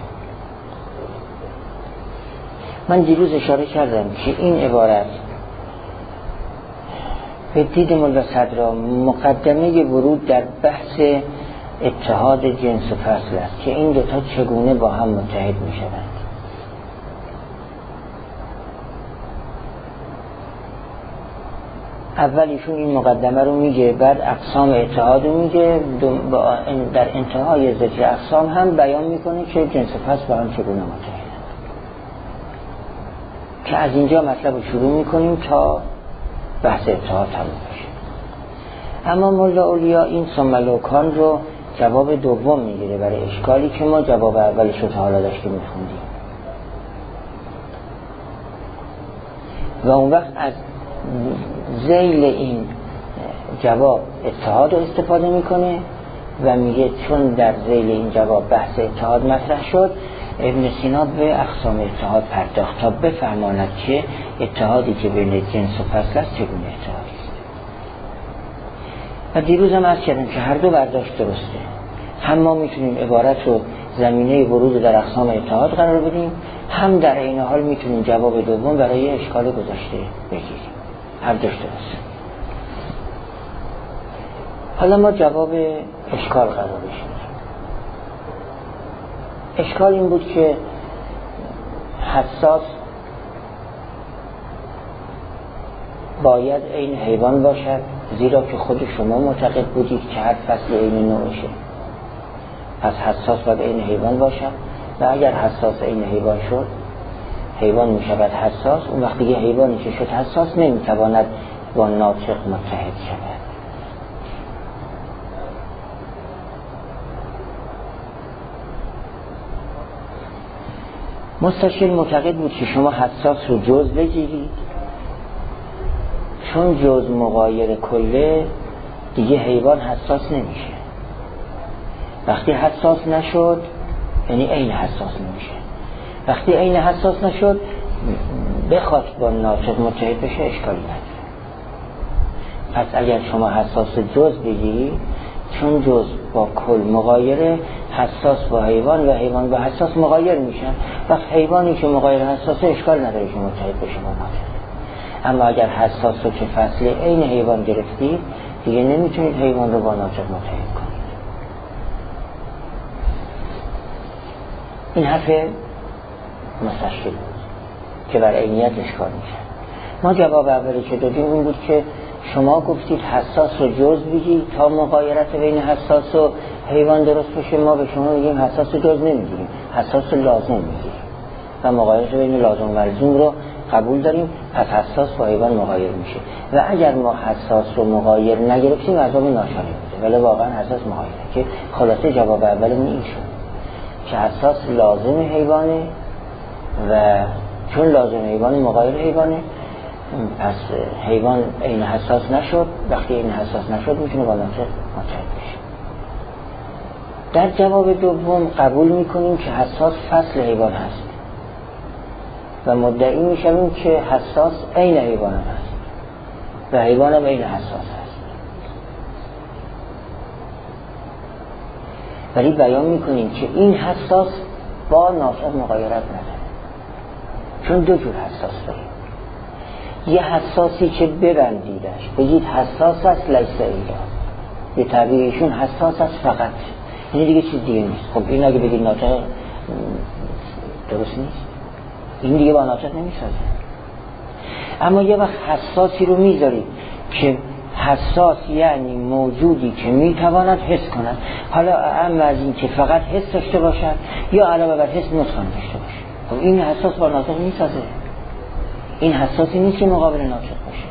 Speaker 1: من دیروز اشاره کردم که این عبارت به دید مولا صدرا مقدمه ورود در بحث اتحاد جنس و فصل است که این دوتا چگونه با هم متحد می شوند. اولیشون این مقدمه رو میگه، بعد اقسام اتحاد رو میگه، در انتهای ذکر اقسام هم بیان میکنه که جنس و فصل با هم چگونه متحدند، که از اینجا مطلب رو شروع میکنیم تا بحث اتحاد تموم بشه. اما مولا اولیا این ثم لو کان رو جواب دوم میگیره برای اشکالی که ما جواب اولش رو تا حالا داشتیم میخوندیم. و اون وقت از ذیل این جواب اتحاد رو استفاده میکنه و میگه چون در ذیل این جواب بحث اتحاد مطرح شد، ابن سینا به اقسام اتحاد پرداخت تا بفهماند که اتحادی که بین جنس و فصل است چگونه اتحادی است. و دیروز هم عرض کردم که هر دو برداشت درسته. هم ما میتونیم عبارت رو زمینه ورود در اقسام اتحاد قرار بدیم، هم در این حال میتونیم جواب دوم برای اشکال گذشته بگیریم. هر دوش درسته. حالا ما جواب اشکال قرار بشیم. اشکال این بود که حساس باید عین حیوان باشد، زیرا که خود شما معتقد بودید که هر فصل عین نوعشه. پس حساس باید عین حیوان باشد و اگر حساس عین حیوان شد، حیوان می شود حساس. اون وقت دیگه حیوانی که شد حساس نمیتواند با ناطق متحد شود. مستشکل معتقد بود که شما حساس رو جز بگیرید، چون جز مغایر کله دیگه حیوان حساس نمیشه. وقتی حساس نشد یعنی عین حساس نمیشه. وقتی عین حساس نشد بخواد با ناطق متحد بشه اشکالی نداره. پس اگر شما حساس جز بگیرید، چون جز با کل مغایره، حساس با حیوان و حیوان با حساس مغایر میشن. وقت حیوانی که مغایر حساسه اشکال نداره که متحد بشه با ناطق. اما اگر حساس رو که فصل عین حیوان گرفتید، دیگه نمیتونید حیوان رو با ناطق متحد کنید. این حرف مستشکل بود که بر عینیت اشکال میشه. ما جواب اولی که دادیم این بود که شما گفتید حساس رو جز بگید تا مغایرت بین حساس و حیوان درست بشه. ما به شما میگیم حساس رو جز نمیگیریم، حساس رو لازم میگیریم و مغایرت بین لازم و ملزوم رو قبول داریم. پس حساس با حیوان مغایر میشه و اگر ما حساس رو مغایر نگرفتیم عذاب ناشانی بوده، ولی واقعا حساس مغایره. که خلاصه جواب اولمون این شد که حساس لازم حیوانه و چون لازم حیوان مغایر حیوانه، پس حیوان این حساس نشد. وقتی این حساس نشد میتونه با ناطق متحد بشه. در جواب دوم قبول میکنیم که حساس فصل حیوان هست و مدعی میشویم که حساس عین حیوان هست و حیوان هم عین حساس هست. ولی بیان میکنیم که این حساس با ناطق مغایرت نداره، چون دو جور حساس داریم. یه حساسی که ببندیدش بگید حساس است لیس الا، به تعبیر ایشون حساس است فقط، این دیگه چیز دیگه نیست. خب این اگه بگید ناطق درست نیست، این دیگه با ناطق نمیسازه. اما یه وقت حساسی رو میذارید که حساس یعنی موجودی که میتواند حس کند، حالا اما از این که فقط حس داشته باشد یا علاوه بر حس نطق داشته باشه. خب این حساس با ناطق میسازه، این حساسی نیست که مقابل ناطق باشه.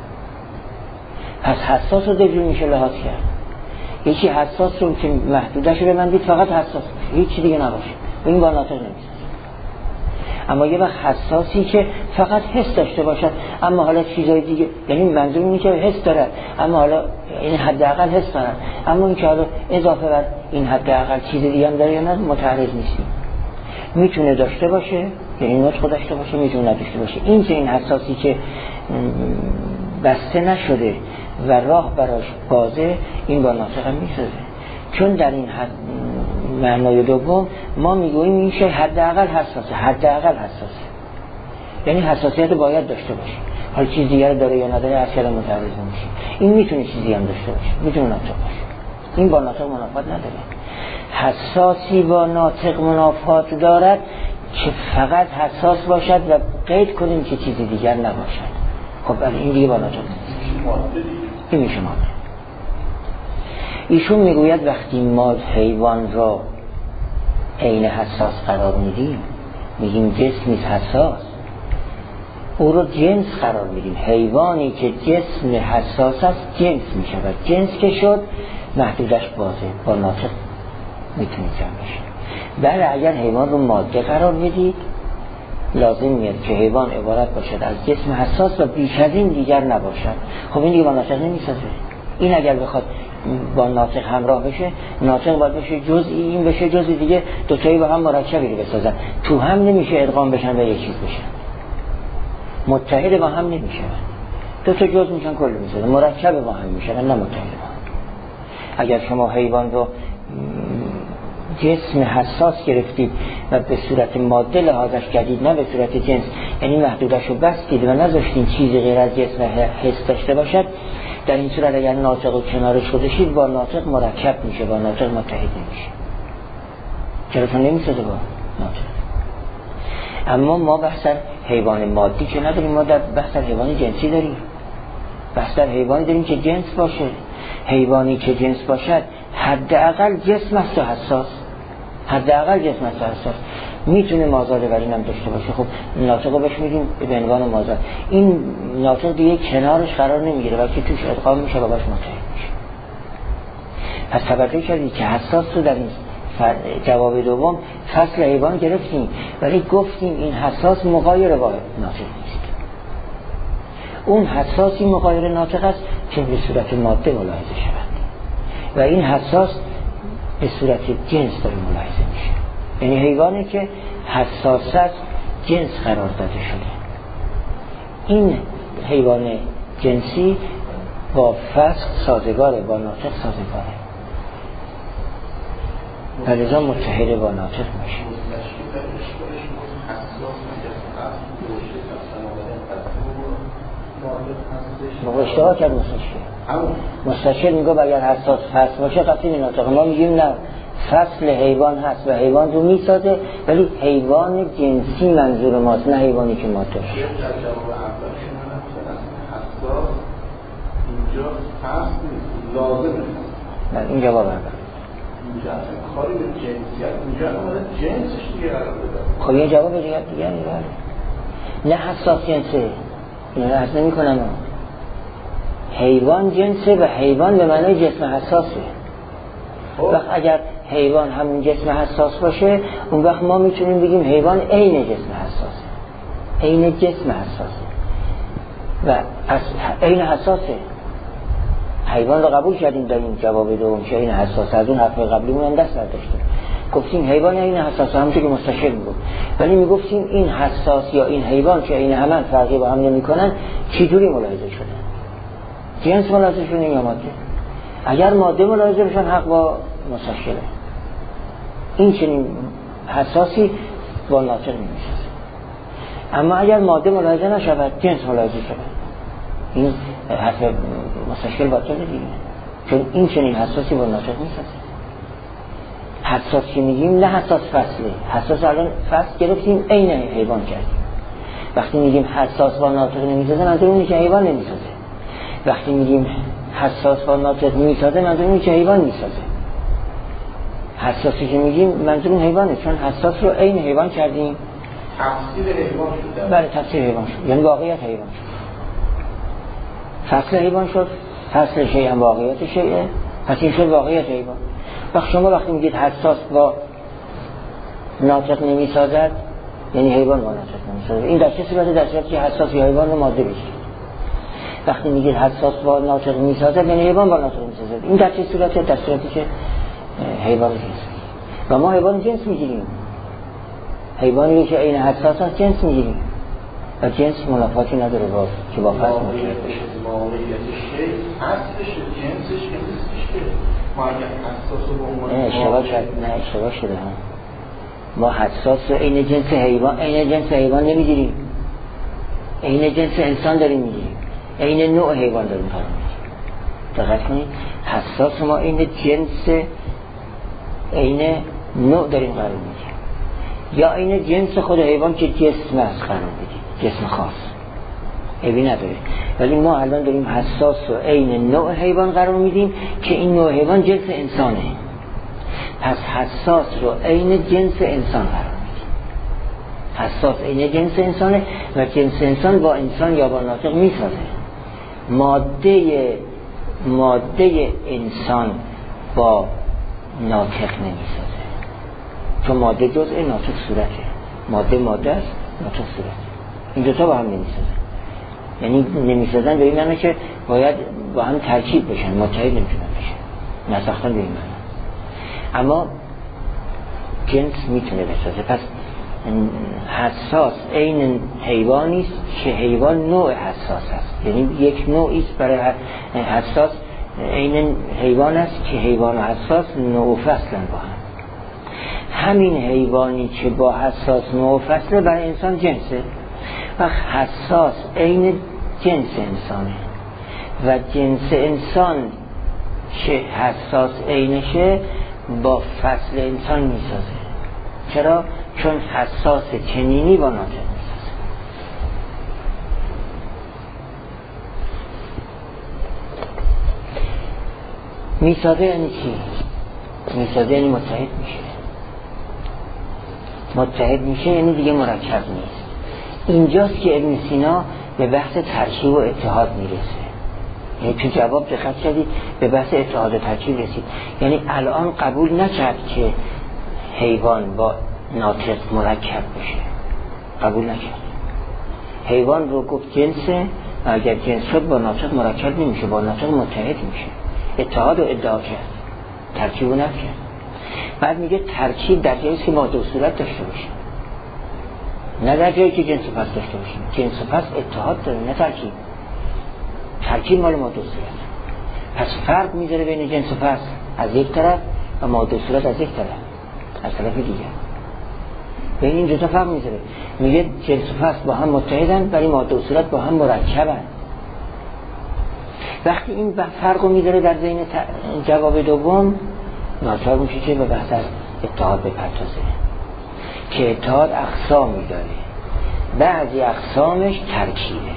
Speaker 1: پس حساس رو دو جور میشه لحاظ کرد. یکی حساس رو که محدودش رو ببندید فقط حساس باشه، هیچ چی دیگه نباشه، این با ناطق نمیسازه. اما یه وقت حساسی که فقط حس داشته باشد اما حالا چیزای دیگه، یعنی منظور اینه که حس داره اما حالا این حداقل حس داره، اما این که حالا اضافه بر این حداقل چیز دیگه هم داره یا نه متعرض نیستیم. میتونه داشته باشه یعنی نطق داشته باشه، میتونه نداشته باشه. این که این حساسی که بسته نشده و راه براش بازه، این با ناطق هم میسازه. چون در این معنای دوم ما میگوییم این شی حداقل حساسه، حداقل حساسه یعنی حساسیت باید داشته باشه. حالا چیز دیگه داره یا نداره اصلا متعرض نمیشه. این میتونه چیزی هم داشته باشه، میتونه ناطق باشه، این با ناطق منافات نداره. حساسی با ناطق منافات دارد که فقط حساس باشد و قید کنیم که چیزی دیگر نباشد. خب این دیگه با ناطق نمیشه، این میشه ماده. ایشون میگوید وقتی ما حیوان را عین حساس قرار میدیم، میگیم جسمی حساس، او رو جنس قرار میدیم. حیوانی که جسم حساس است جنس میشود. جنس که شد محدودش بازه، با ناطق میتونید جمع بشه. بله اگر حیوان رو ماده قرار بدید لازم میاد که حیوان عبارت باشد از جسم حساس و بیش از این دیگر نباشد. خب این دیگه با ناطق نمیسازه. این اگر بخواد با ناطق همراه بشه، ناطق باید بشه جزئی، این بشه جزئی، دیگه دوتایی با هم مرکبی رو بسازن، تو هم نمیشه ادغام بشن و یک چیز بشن، متحد با هم نمیشه، دو تا جزء میشن کل میسازن، مرکب با هم میشن نه متحد با هم. اگر شما حیوان رو جسم حساس گرفتید و به صورت ماده لحاظش کردید نه به صورت جنس، یعنی محدودش رو بستید و نذاشتین چیزی غیر از جسم حس داشته باشد، در این صورت اگر ناطق و کنارش خودشید با ناطق مرکب میشه، با ناطق متحد نمیشه. چرا؟ چون نمیسازه با ناطق. اما ما بحث حیوان مادی که نداریم، ما در بحث حیوان جنسی داریم. بحث حیوانی داریم که جنس باشه. حیوانی که جنس باشد حداقل جسم است و حساس، حداقل جسم است و حساس، میتونه مازاد برین هم داشته باشه. خب ناطق رو بهش میگیم به عنوان مازاد. این ناطق دیگه کنارش قرار نمیگیره بلکه توش ادغام میشه و باش متحد میشه. پس توجه کردید که حساس رو در این جواب دوم فصل حیوان گرفتیم، ولی گفتیم این حساس مغایر با ناطق نیست. اون حساسی مغایر ناطق است که به صورت ماده ملاحظه شود و این حساس به صورت جنس داره ملاحظه میشه. یعنی حیوانی که حساسیت جنس قرار داده شده، این حیوان جنسی با فسق سازگاره، با ناطق سازگاره و لذا متحد با ناطق میشه. ما اشتباه کرد مستشکل میگه اگر حساس فصل باشه قطعی ناطق. ما میگیم نه، فصل حیوان هست و حیوان رو میسازه، ولی حیوان جنسی منظور ماست نه حیوانی که ماده باشه.
Speaker 2: اینجا فصل لازمه.
Speaker 1: نه این جواب هم
Speaker 2: اینجا کاری به جنسیت اینجا جنسش دیگه قرار بده.
Speaker 1: خب یه جواب دیگه نه حساس جنسه، اینو عرض نمی کنم. حیوان جنسه و حیوان به معنای جسم حساسه. وقت اگر حیوان همون جسم حساس باشه اون وقت ما میتونیم بگیم حیوان عین جسم حساسه، عین جسم حساسه و عین حساسه. حیوان رو قبول کردیم در این جواب دوم که عین حساسه. از اون حرف قبلیمون هم دست داشتیم، گفتیم حیوان عین حساسه، همونطور که مستشکل بود، ولی میگفتیم این حساس یا این حیوان که عین همان فرقی با هم نمیکنن چجوری ملاحظه شدن؟ جنس ملاحظه شدن یا ماده؟ اگر ماده ملاحظه بشن حق با مستشکله. این چنین حساسی با ناطق نمیشه. اما اگر ماده ملاحظه نشود جنس ملاحظه شود، این حرف مستشکل باطله دیگه، چون این چنین حساسی با ناطق میسازه. حساس که میگیم نه حساس فصله، حساس الان فصل گرفتیم عین حیوان کردیم. وقتی میگیم حساس با ناطق نمیسازه منظور اینه که حیوان نمیسازه. وقتی میگیم حساس با ناطق میسازه منظور اینه که حیوان میسازه. حساسی که میگیم منظور اون حیوانه، چون حساس رو عین حیوان کردیم.
Speaker 2: تفسیر حیوان شد.
Speaker 1: بله تفسیر حیوان شد، یعنی واقعیت حیوان شد. فصل حیوان شد، فصل شیء هم واقعیت شیء، پس این شد واقعیت حیوان. وقتی شما وقتی میگید حساس با ناطق نمیسازد یعنی حیوان با ناطق نمیسازد. این در چه صورتی؟ در صورتی که حساس یا حیوان رو ماده بشید. وقتی میگید حساس با ناطق میسازد یعنی حیوان با ناطق میسازد. این در چه صورتی؟ در صورتی که حیوان جنس و ما حیوان جنس میگیریم. حیوانی که عین حساس است جنس میگیریم و جنس منافاتی نداره با که با فصل متحد بشه.
Speaker 2: واقعیت شی اصلش جنسش که نیستش که ما اگر حساس رو به عنوان
Speaker 1: اشتباه شده ها. ما حساس رو عین جنس حیوان، عین جنس حیوان نمیگیریم، عین جنس انسان داریم میگیریم، عین نوع حیوان داریم قرار میگیریم. دقت کنید، حساس ما عین جنس عین نوع داریم قرار میگیریم یا عین جنس خود حیوان که جسم است قرار میگیریم، جسم خاص عیبی نداره. ولی ما الان داریم حساس رو عین نوع حیوان قرار میدیم که این نوع حیوان جنس انسانه. پس حساس رو عین جنس انسان قرار میدیم. حساس عین جنس انسانه و جنس انسان با انسان یا با ناطق میسازه. ماده انسان با ناطق نمیسازه، چون ماده جزء ناطق صورته، ماده است، ناطق صورت، این دوتا با هم نمیسازن. یعنی نمیسازن به این معنی که باید با هم ترکیب بشن، متحد نمیتونن بشن، نساختن به این معنی. اما جنس میتونه بسازه. پس حساس عین حیوانی است که حیوان نوع حساس است، یعنی یک نوعی است برای حساس، عین حیوان است که حیوان و حساس نوع فصلن با هم. همین حیوانی که با حساس نوع فصله برای انسان جنسه و حساس عین جنس انسانه و جنس انسان که حساس عینشه با فصل انسان میسازه. چرا؟ چون حساس چنینی با ناطق میسازه. میسازه یعنی چی؟ میسازه یعنی متحد میشه یعنی دیگه مرکب نیست. اینجاست که ابن سینا به بحث ترکیب و اتحاد میرسه. یعنی تو جواب دقت کردید به بحث اتحاد و ترکیب رسید. یعنی الان قبول نکرد که حیوان با ناطق مرکب بشه، قبول نکرد. حیوان رو گفت جنسه و اگر جنس شد با ناطق مرکب نمیشه، با ناطق متحد میشه. اتحاد و ادعا کرد، ترکیب و نکرد. بعد میگه ترکیب در جایی که ماده و صورت داشته باشه، نه در جایی که جنس و پس داشته باشیم. جنس و پس اتحاد داره، نه ترکیب مال ماده و صورت. پس فرق میذاره بین جنس و پس از یک طرف و ماده و صورت از یک طرف، از طرف دیگه. بین این دوتا فرق میذاره. میگه جنس و پس با هم متحدن ولی ماده و صورت با هم مرکبن. وقتی این فرق رو میذاره در بین جواب دوم، ناچار میشه که به بحث اتحاد بپردازه که اتحاد اقسامی داره، بعضی اقسامش ترکیبه.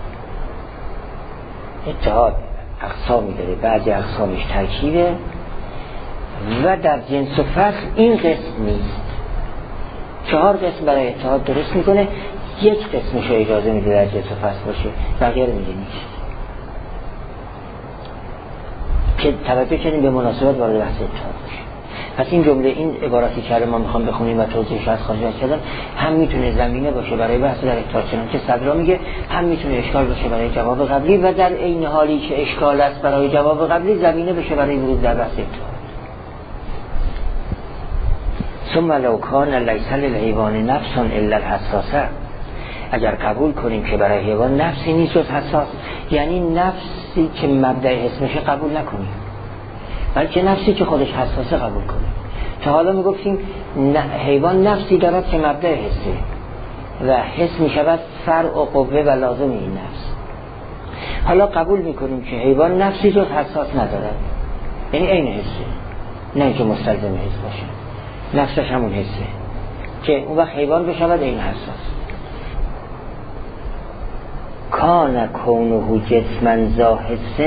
Speaker 1: اتحاد اقسامی داره، بعضی اقسامش ترکیبه و در جنس و فصل این قسم نیست. 4 قسم برای اتحاد درست میکنه، یک قسمش رو اجازه میده در جنس و فصل باشه، بقیه رو میگه نیست. که توجه کردیم به مناسبت وارد بحث اتحاد باشه. پس این جمله، این عباراتی که ما میخوام بخونیم و توضیحش از خارج کردن، هم میتونه زمینه باشه برای بحث در اتحاد، چنان که صدرا میگه، هم میتونه اشکال باشه برای جواب قبلی و در عین حالی که اشکال است برای جواب قبلی، زمینه بشه برای ورود در بحث اتحاد. ثم لو کان لیس للحیوان نفس الا الحساسه، اگر قبول کنیم که برای حیوان نفسی نیست جز حساس، یعنی نفسی که مبدأ حس میشه قبول نکنیم، بلکه نفسی که خودش حساسه قبول کنیم. تا حالا میگفتیم حیوان نفسی دارد که مبدأ حسه و حس میشود فرع و قوه و لازم این نفس. حالا قبول میکنیم که حیوان نفسی جز حساس ندارد، یعنی عین حسه، نه که مستلزم حس باشه، نفسش همون حسه که اون وقت حیوان بشود عین حساس. کان کونه جسما ذا حس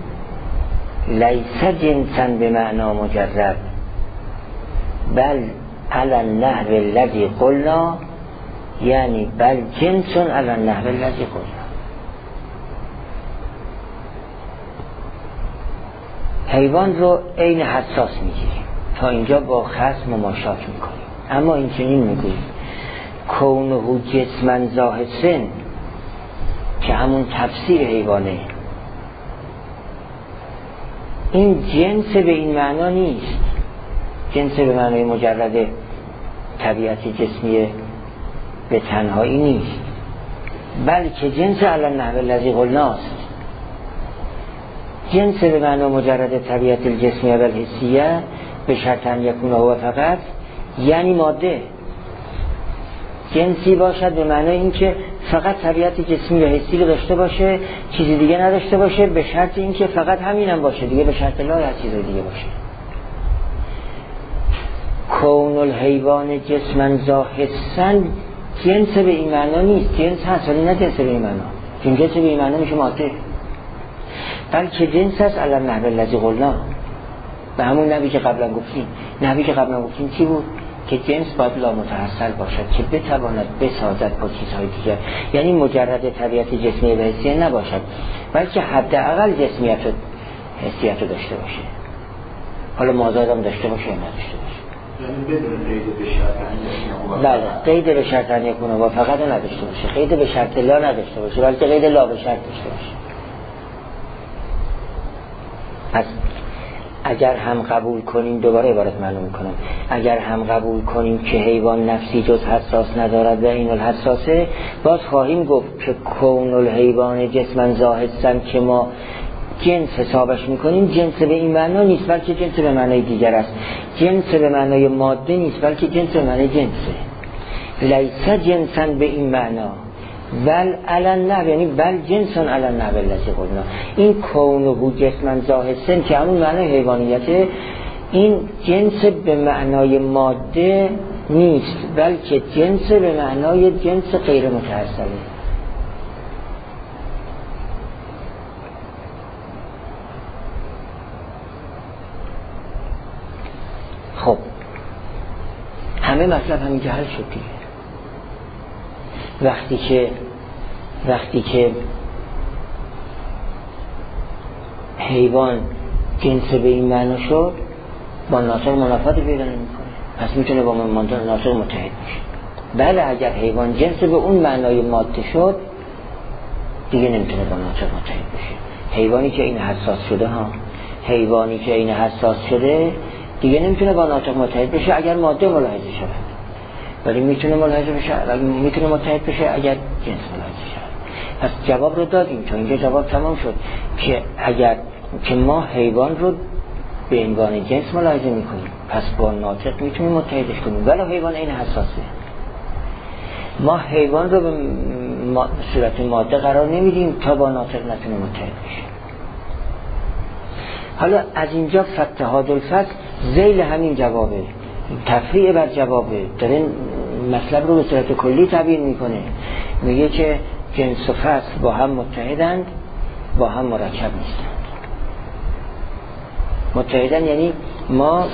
Speaker 1: لیس جنسا به معنا مجرد بل علی النحو الذی قلنا، یعنی بل جنس علی النحو الذی قلنا. حیوان رو عین حساس میگیریم، تا اینجا با خصم مماشات میکنیم، اما این چنین میگوییم کونه جسما ذا حس که همون تفسیر حیوانه، این جنس به این معنا نیست، جنس به معنای مجرد طبیعت جسمی به تنهایی نیست، بلکه جنس علی النحو الذی قلناست. جنس به معنای مجرد طبیعت الجسمیه و الحسیه به شرط ان یکون هو فقط، یعنی ماده جنسی باشد به معنای اینکه فقط طبیعت جسمی و حسی رو داشته باشه، چیزی دیگه نداشته باشه، به شرط اینکه فقط همینم باشه، دیگه به شرط لا هر چیز دیگه باشه. کون الحیوان جسما ذا حسن جنس به این معنا نیست، جنس هست ولی نه جنس به این معنا، چون جنس به این معنا میشه ماده، بلکه جنس هست علی النحو الذی قلنا، به همون نحوی که قبلا گفتیم. نحوی که قبلا گفتیم چی بود؟ که جنس باید لامتحصل باشد که بتواند بسازد با چیزهای دیگر، یعنی مجرد طبیعت جسمی و حسیه نباشد، بلکه حداقل جسمیت و حسیت رو داشته باشه. حالا مازاد هم داشته باشه یا نداشته باشه.
Speaker 2: یعنی بدون قید به شرط
Speaker 1: بله، قید به شرط ان یکون موافقت نداشته باشه، قید به شرط لا نداشته باشه، بلکه قید لا به شرط داشته باشه. پس اگر هم قبول کنیم، دوباره عبارت معلوم کنم، اگر هم قبول کنیم که حیوان نفسی جز حساس ندارد و این الحساسه، باز خواهیم گفت که کون الحیوان جسمن زاهدن که ما جنس حسابش میکنیم، جنس به این معنا نیست بلکه جنس به معنای دیگر است. جنس به معنای ماده نیست بلکه جنس به معنای جنسه. لیس جنسن به این معنا ول علن نه، یعنی بل جنسن علن نه بلتی قلنا. این کونه جسمن زاهدن که همون معنای حیوانیته، این جنس به معنای ماده نیست بلکه جنس به معنای جنس غیر متحصله. خب همه مطلب همینجا حل شد دیگه. وقتی که حیوان جنس به این معنا شد، با ناطق منافات پیدا نمی‌کنه، پس میتونه با ناطق متحد بشه. بله اگر حیوان جنس به اون معنای ماده شد، دیگه نمیتونه با ناطق متحد بشه. حیوانی که این حساس شده حیوانی که این حساس شده دیگه نمیتونه با ناطق متحد بشه اگر ماده ملاحظه شود، ولی میتونه ملاحظه بشه، میتونه متحد بشه اگر جنس ملاحظه شود. پس جواب رو دادیم، چون اینجا جواب تمام شد که اگر که ما حیوان رو به عنوان جنس ملاحظه میکنیم، پس با ناطق میتونیم متحدش کنیم، ولی حیوان این حساسه. ما حیوان رو به صورت ماده قرار نمیدیم تا با ناطق نتونه متحد بشه. حالا از اینجا فتحات الفصل ذیل همین جوابه، تفریع بر جوابه، داره مطلب رو به صورت کلی تعبیر میکنه. میگه که جنس و فصل با هم متحدند، با هم مرکب نیستند. متحدن یعنی ما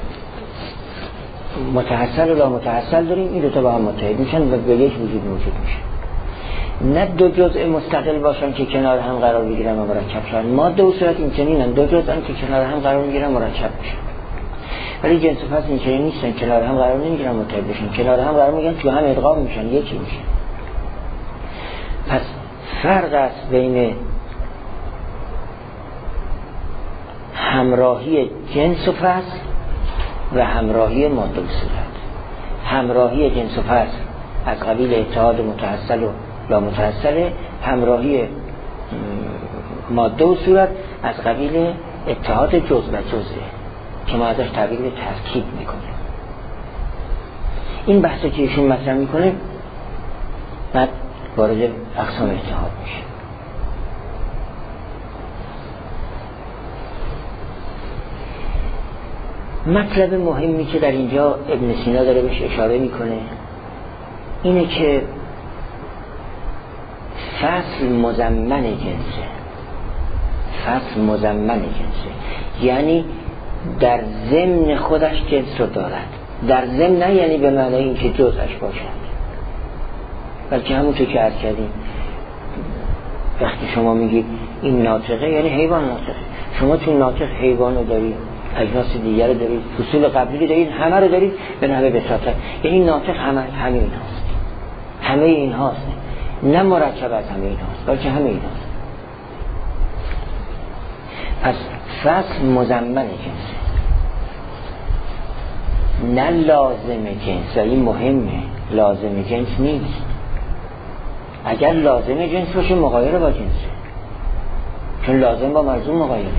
Speaker 1: متحصل و لا متحصل داریم، این دوتا با هم متحد میشن و به یک وجود موجود میشن. نه دو جزء مستقل باشن که کنار هم قرار بگیرن و مرکب شن. ماده و صورت این چنینن، دو جزء که کنار هم قرار میگیرن مرکب میشن. ولی جنس و فصل این چنین نیستن، کنار هم قرار نمیگیرن متحد بشن، کنار هم قرار میگیرن تو هم ادغام میشن، یکی میشن. پس فرق است بین همراهی جنس و فصل و همراهی ماده و صورت. همراهی جنس و فصل از قبیل اتحاد متحصل و لا متحصل، همراهی ماده و صورت از قبیل اتحاد جزء و جزء که ما ازش تعبیر به ترکیب میکنیم. این بحثی که ایشون مطرح میکنه بعد وارد اقسام اتحاد میشه. مطلب مهمی که در اینجا ابن سینا داره بهش اشاره میکنه اینه که فصل مضمن جنسه. فصل مضمن جنسه یعنی در ضمن خودش جنس رو دارد. در ضمن نه یعنی به معنای این که جزش باشد، بلکه همونطور که عرض کردیم وقتی شما میگید این ناطقه یعنی حیوان ناطقه. شما تو ناطق حیوان رو دارید، اجناس دیگر رو دارید، فصول قبلی رو دارید، همه رو دارید به نحوه بساطه. یعنی ناطق همه این هاست، همه این هاست، نه مرکب از همه این هاست بلکه همه این هاست. پس فصل مضمن جنسه نه لازم جنس. و این مهمه، لازم جنس نیست. اگر لازم جنس باشه مغایر با جنسه، چون لازم با ملزوم مغایره.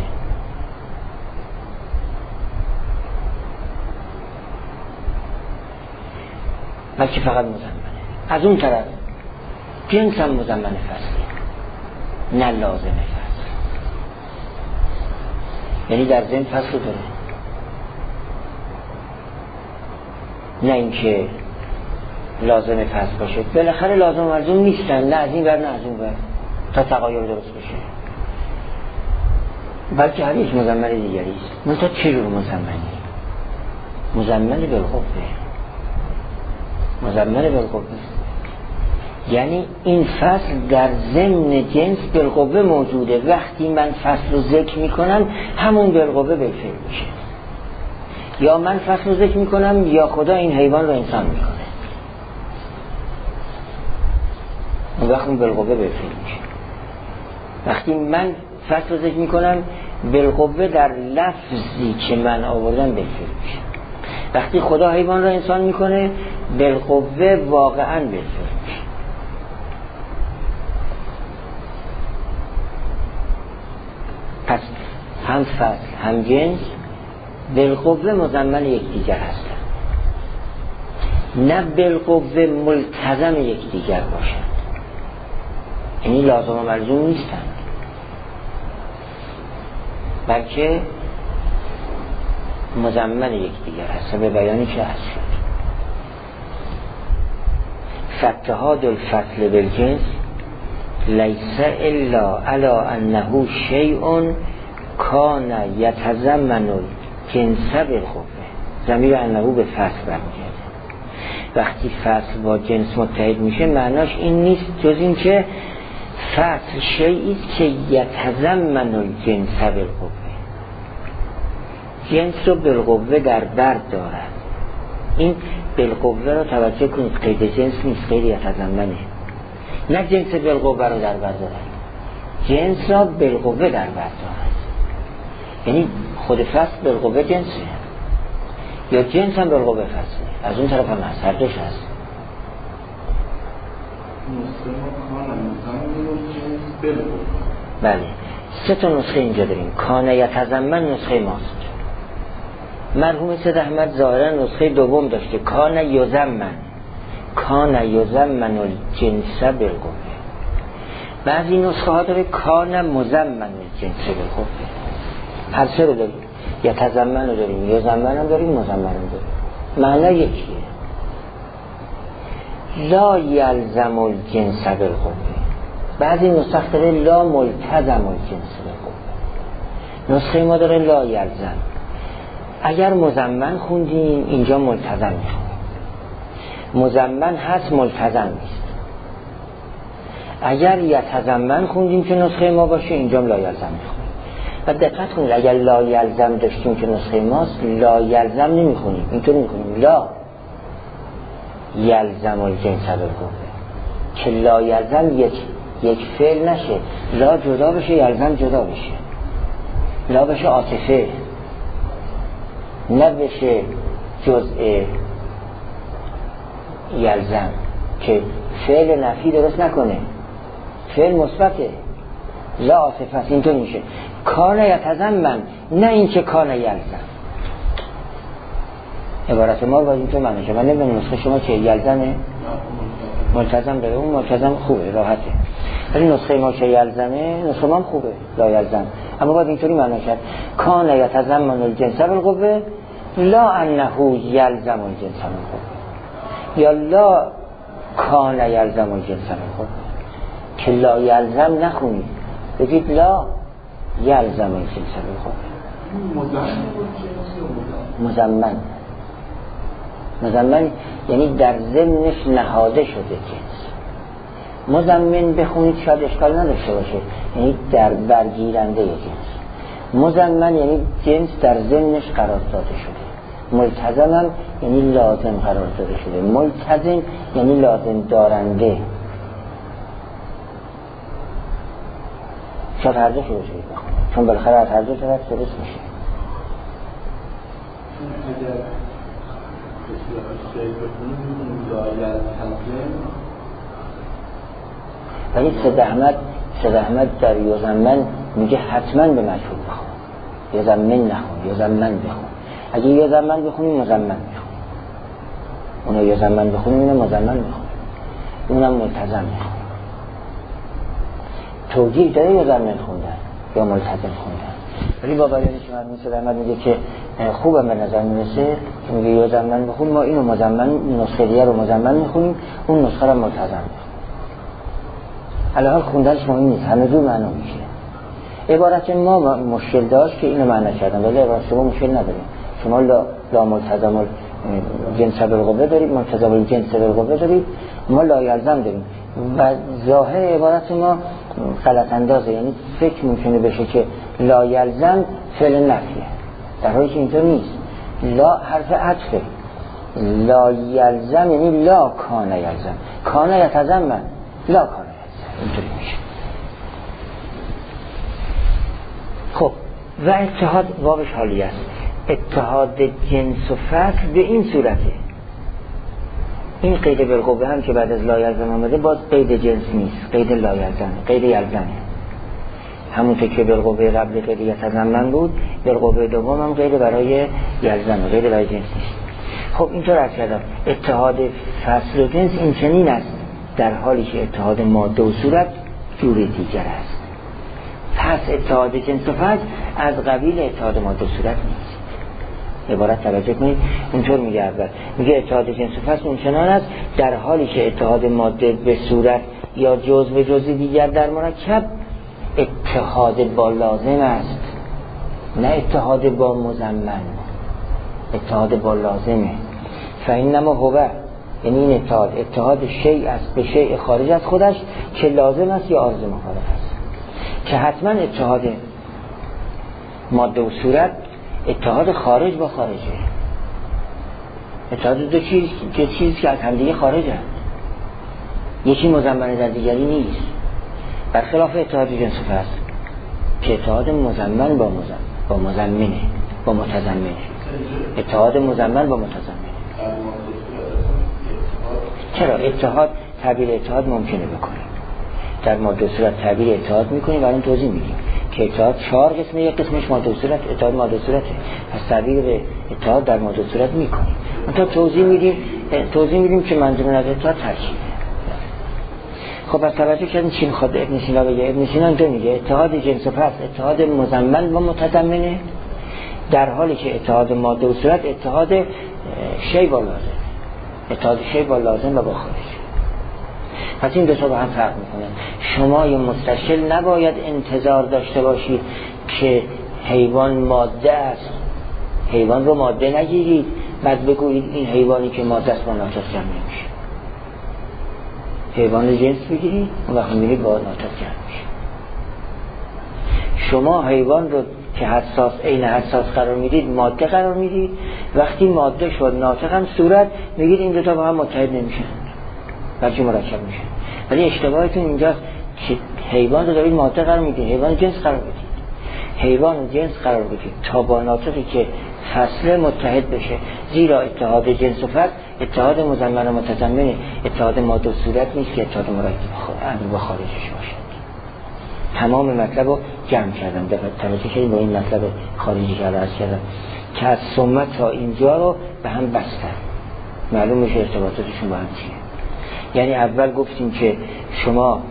Speaker 1: بلکه فقط مضمنه. از اون طرف جنس هم مضمن فصله نه لازم فصل. یعنی در ضمن فصل داره، نه اینکه لازم فصل باشه. بالاخره لازم و ملزوم نیستن، نه از این ور نه از اون ور، تا تغایر درست بشه. بلکه هر یک مضمن دیگری است. منتها چه جور مضمنی؟ مضمن بالقوه. مضمن بالقوه یعنی این فصل در ضمن جنس بالقوه موجوده. وقتی من فصل رو ذکر میکنم همون بالقوه بالفعل میشه. یا من فصل رو ذکر میکنم یا خدا این حیوان رو انسان میکنه. اون وقت اون بالقوه به فعل میشه. وقتی من فصل رو ذکر میکنم بالقوه در لفظی که من آوردم به فعل میشه. وقتی خدا حیوان رو انسان میکنه بالقوه واقعا به فعل میشه. پس هم فصل هم جنس بالقوه مضمن یکدیگر هستند، نه بالقوه ملتزم یکدیگر باشند. یعنی لازم و ملزوم نیستند، بلکه مضمن یکدیگر هستند. به بیانی که هست شد فاتحاد الفصل بالجنس لیس الا علی انه شیء کان یتضمن الجنس بالقوه. ضمیر انه به فصل برمیگرده. وقتی فصل با جنس متحد میشه معناش این نیست جز این که فصل شیئی است که یتضمن الجنس بالقوه، جنس رو بالقوه در بر دارد. این بالقوه رو توجه کنید، قید جنس نیست، قید یتضمنه. نه جنس بالقوه رو در بر دارد، جنس را بالقوه در بر دارد. یعنی خود فصل بالقوه جنسه یا جنس هم بالقوه فصله. از اون طرف هم هست، هر دوش هست. بله، 3 نسخه اینجا داریم. کان یتضمن نسخه ماست. مرحوم سید احمد ظاهرا نسخه دوم داشته، کان یضمن، کان یضمن الجنس بالقوه. بعضی نسخه ها داره کان مضمن الجنس بالقوه. هر سه رو داریم، یتضمن رو داریم، یضمن هم داریم، مضمن هم داریم. معنی یکیه. لا یلزم الجنس بالقوه. بعضی نسخه داره لا ملتزم الجنس بالقوه. نسخه ما داره لا یلزم. اگر مضمن خوندیم اینجا ملتزم میخونیم، مضمن هست ملتزم نیست. اگر یتضمن خوندیم که نسخه ما باشه اینجا لا یلزم میخونیم. و دقت کنید اگر لا یلزم داشتیم که نسخه ماست لا یلزم نمیخونیم، اینطور میخونیم لا یلزم الجنس بالقوه، که لا یلزم یک فعل نشه، لا جدا بشه یلزم جدا بشه، لا بشه عاطفه، نه بشه جزء یلزم که فعل نفی درست نکنه، فعل مثبته، لا عاطفه است. اینطور میشه کان یتضمن، نه این که کان یلزم. عبارت ما باید اینطور معنی شه. من نمیدونم نسخه شما چه یلزمه؟ ملتزم داره، اون ملتزم خوبه، راحته. ولی نسخه ما چه یلزمه؟ نسخه ما هم خوبه، لا یلزم. اما باید اینطوری معنی شد کان یتضمن الجنس بالقوه لا انه یلزم الجنس بالقوه، یا لا کان یلزم الجنس بالقوه، که لا یلزم نخونید، بگید لا یلزم الجنس بالقوه. مضمن، مضمن یعنی در ضمنش نهاده شده جنس. مضمن بخونید شاید اشکال نداشته باشه، یعنی در برگیرنده جنس. مضمن یعنی جنس در ضمنش قرار داده شده. ملتزم هم یعنی لازم قرار داده شده. ملتزم یعنی لازم دارنده. شاید هر دو شده شده بخونید، چون بالاخره از هر دو طرف درست میشه. ولی سید احمد در یضمن میگه حتما به مجهول بخون، یضمن نخون، یضمن بخون. اگه یضمن بخونیم مضمن بخونیم، اونو یضمن بخونیم اینو مضمن بخونیم، اونم ملتزم بخونیم. توجیه داره یضمن خوندن یا ملتزم خوندن. ولی با بیانی که مرحوم سید احمد میگه که خوبم به نظر میرسه که میگه یضمن بخون، ما اینو مضمن، نسخه دیگه رو مضمن میخونیم، اون نسخه رو ملتزم میخونیم. الان خوندنش مهم نیست، همه دو معنا میشه. عبارت ما مشکل داشت که اینو معنی کردن، ولی عبارت شما مشکل نداریم. شما لا ملتزم الجنس بالقوه دارید، ملتزم الجنس بالقوه دارید، ما لا یلزم داریم. و ظاهر عبارت ما غلط اندازه، یعنی فکر ممکنه بشه که لا یلزم فعل نفیه، در حالی که اینطور نیست. لا حرف عطفه، لا یلزم یعنی لا کان یلزم، کان یتزمن، لا کان یلزم، اینطوری میشه. خب و اتحاد واوش حالی است، اتحاد جنس و فصل به این صورته. این قید بالقوه هم که بعد از لا یلزم آمده باز قید جنس نیست، قید لا یلزم، قید یلزمه. همونطور که بالقوه قبل قید یتزمن بود، بالقوه دوم هم قید برای یلزمه، قید برای جنس نیست. خب اینطور عرض کردم اتحاد فصل و جنس این چنین است، در حالی که اتحاد ماده و صورت جور دیگر است. پس اتحاد جنس و فصل از قبیل اتحاد ماده و صورت نیست. عبارت توجه کنید، اونطور میگه اول، میگه اتحاد جنس و فصل اونچنان است در حالی که اتحاد ماده به صورت یا جزء به جزء دیگر در مرکب اتحاد با لازم است، نه اتحاد با مضمن، اتحاد با لازمه. فإنما هو، یعنی این اتحاد شیء است به شیء خارج از خودش که لازم است یا عارض مخالف است، که حتما اتحاد ماده و صورت اتحاد خارج با خارجه، اتحاد دو چیز که از همدیگه خارجه، یکی مضمن در دیگری نیست، برخلاف اتحاد جنس و فصل که اتحاد مضمن با مضمنه، با متضمنه، اتحاد مضمن با متضمنه. چرا اتحاد تعبیر اتحاد ممکنه بکنه در ماده و صورت، تعبیر اتحاد میکنیم و الان توضیح میدیم که اتحاد 4 قسمه، یک قسمش ماده و صورت، اتحاد ماده و صورته، پس تعبیر اتحاد در ماده و صورت میکنیم، منتها توضیح میدیم که منظور از اتحاد ترکیبه. خب از توجه کردیم چی میخواد ابن سینا بگه؟ ابن سینا اینجا میگه اتحاد جنس و فصل اتحاد مضمن و متضمنه، در حالی که اتحاد ماده و صورت اتحاد شیء با لازم، اتحاد شیء با لازم و با خارج. پس این دو تا با هم فرق میکنن. شما یه مستشکل نباید انتظار داشته باشید که حیوان ماده است، حیوان رو ماده نگیرید بعد بگویید این حیوانی که ماده است با ناطق جمع نمیشه. حیوان جنس بگیرید اون وقت میبینید با ناطق جمع میشه. شما حیوان رو که حساس عین حساس قرار میدید ماده قرار میدید، وقتی ماده شد ناطق هم صورت میگید این دو تا با هم متحد نمیشن بلکه مرکب میشن. ولی اشتباهتون اینجاست که حیوان رو دارید ماده قرار میدید، حیوان جنس قرار بدید، حیوان جنس قرار بدید تا با ناطقی که فصل متحد بشه، زیرا اتحاد جنس و فصل اتحاد مضمن و متضمن، اتحاد ماده و صورت نیست که اتحاد مرکب با خارجش باشه. تمام مطلب رو جمع کردم، توجه کردیم با این مطلب خارجی که عرض کردم که از ثم تا اینجا رو به هم بستن، معلوم میشه ارتباطاتشون با هم چیه. یعنی اول گفتیم که شما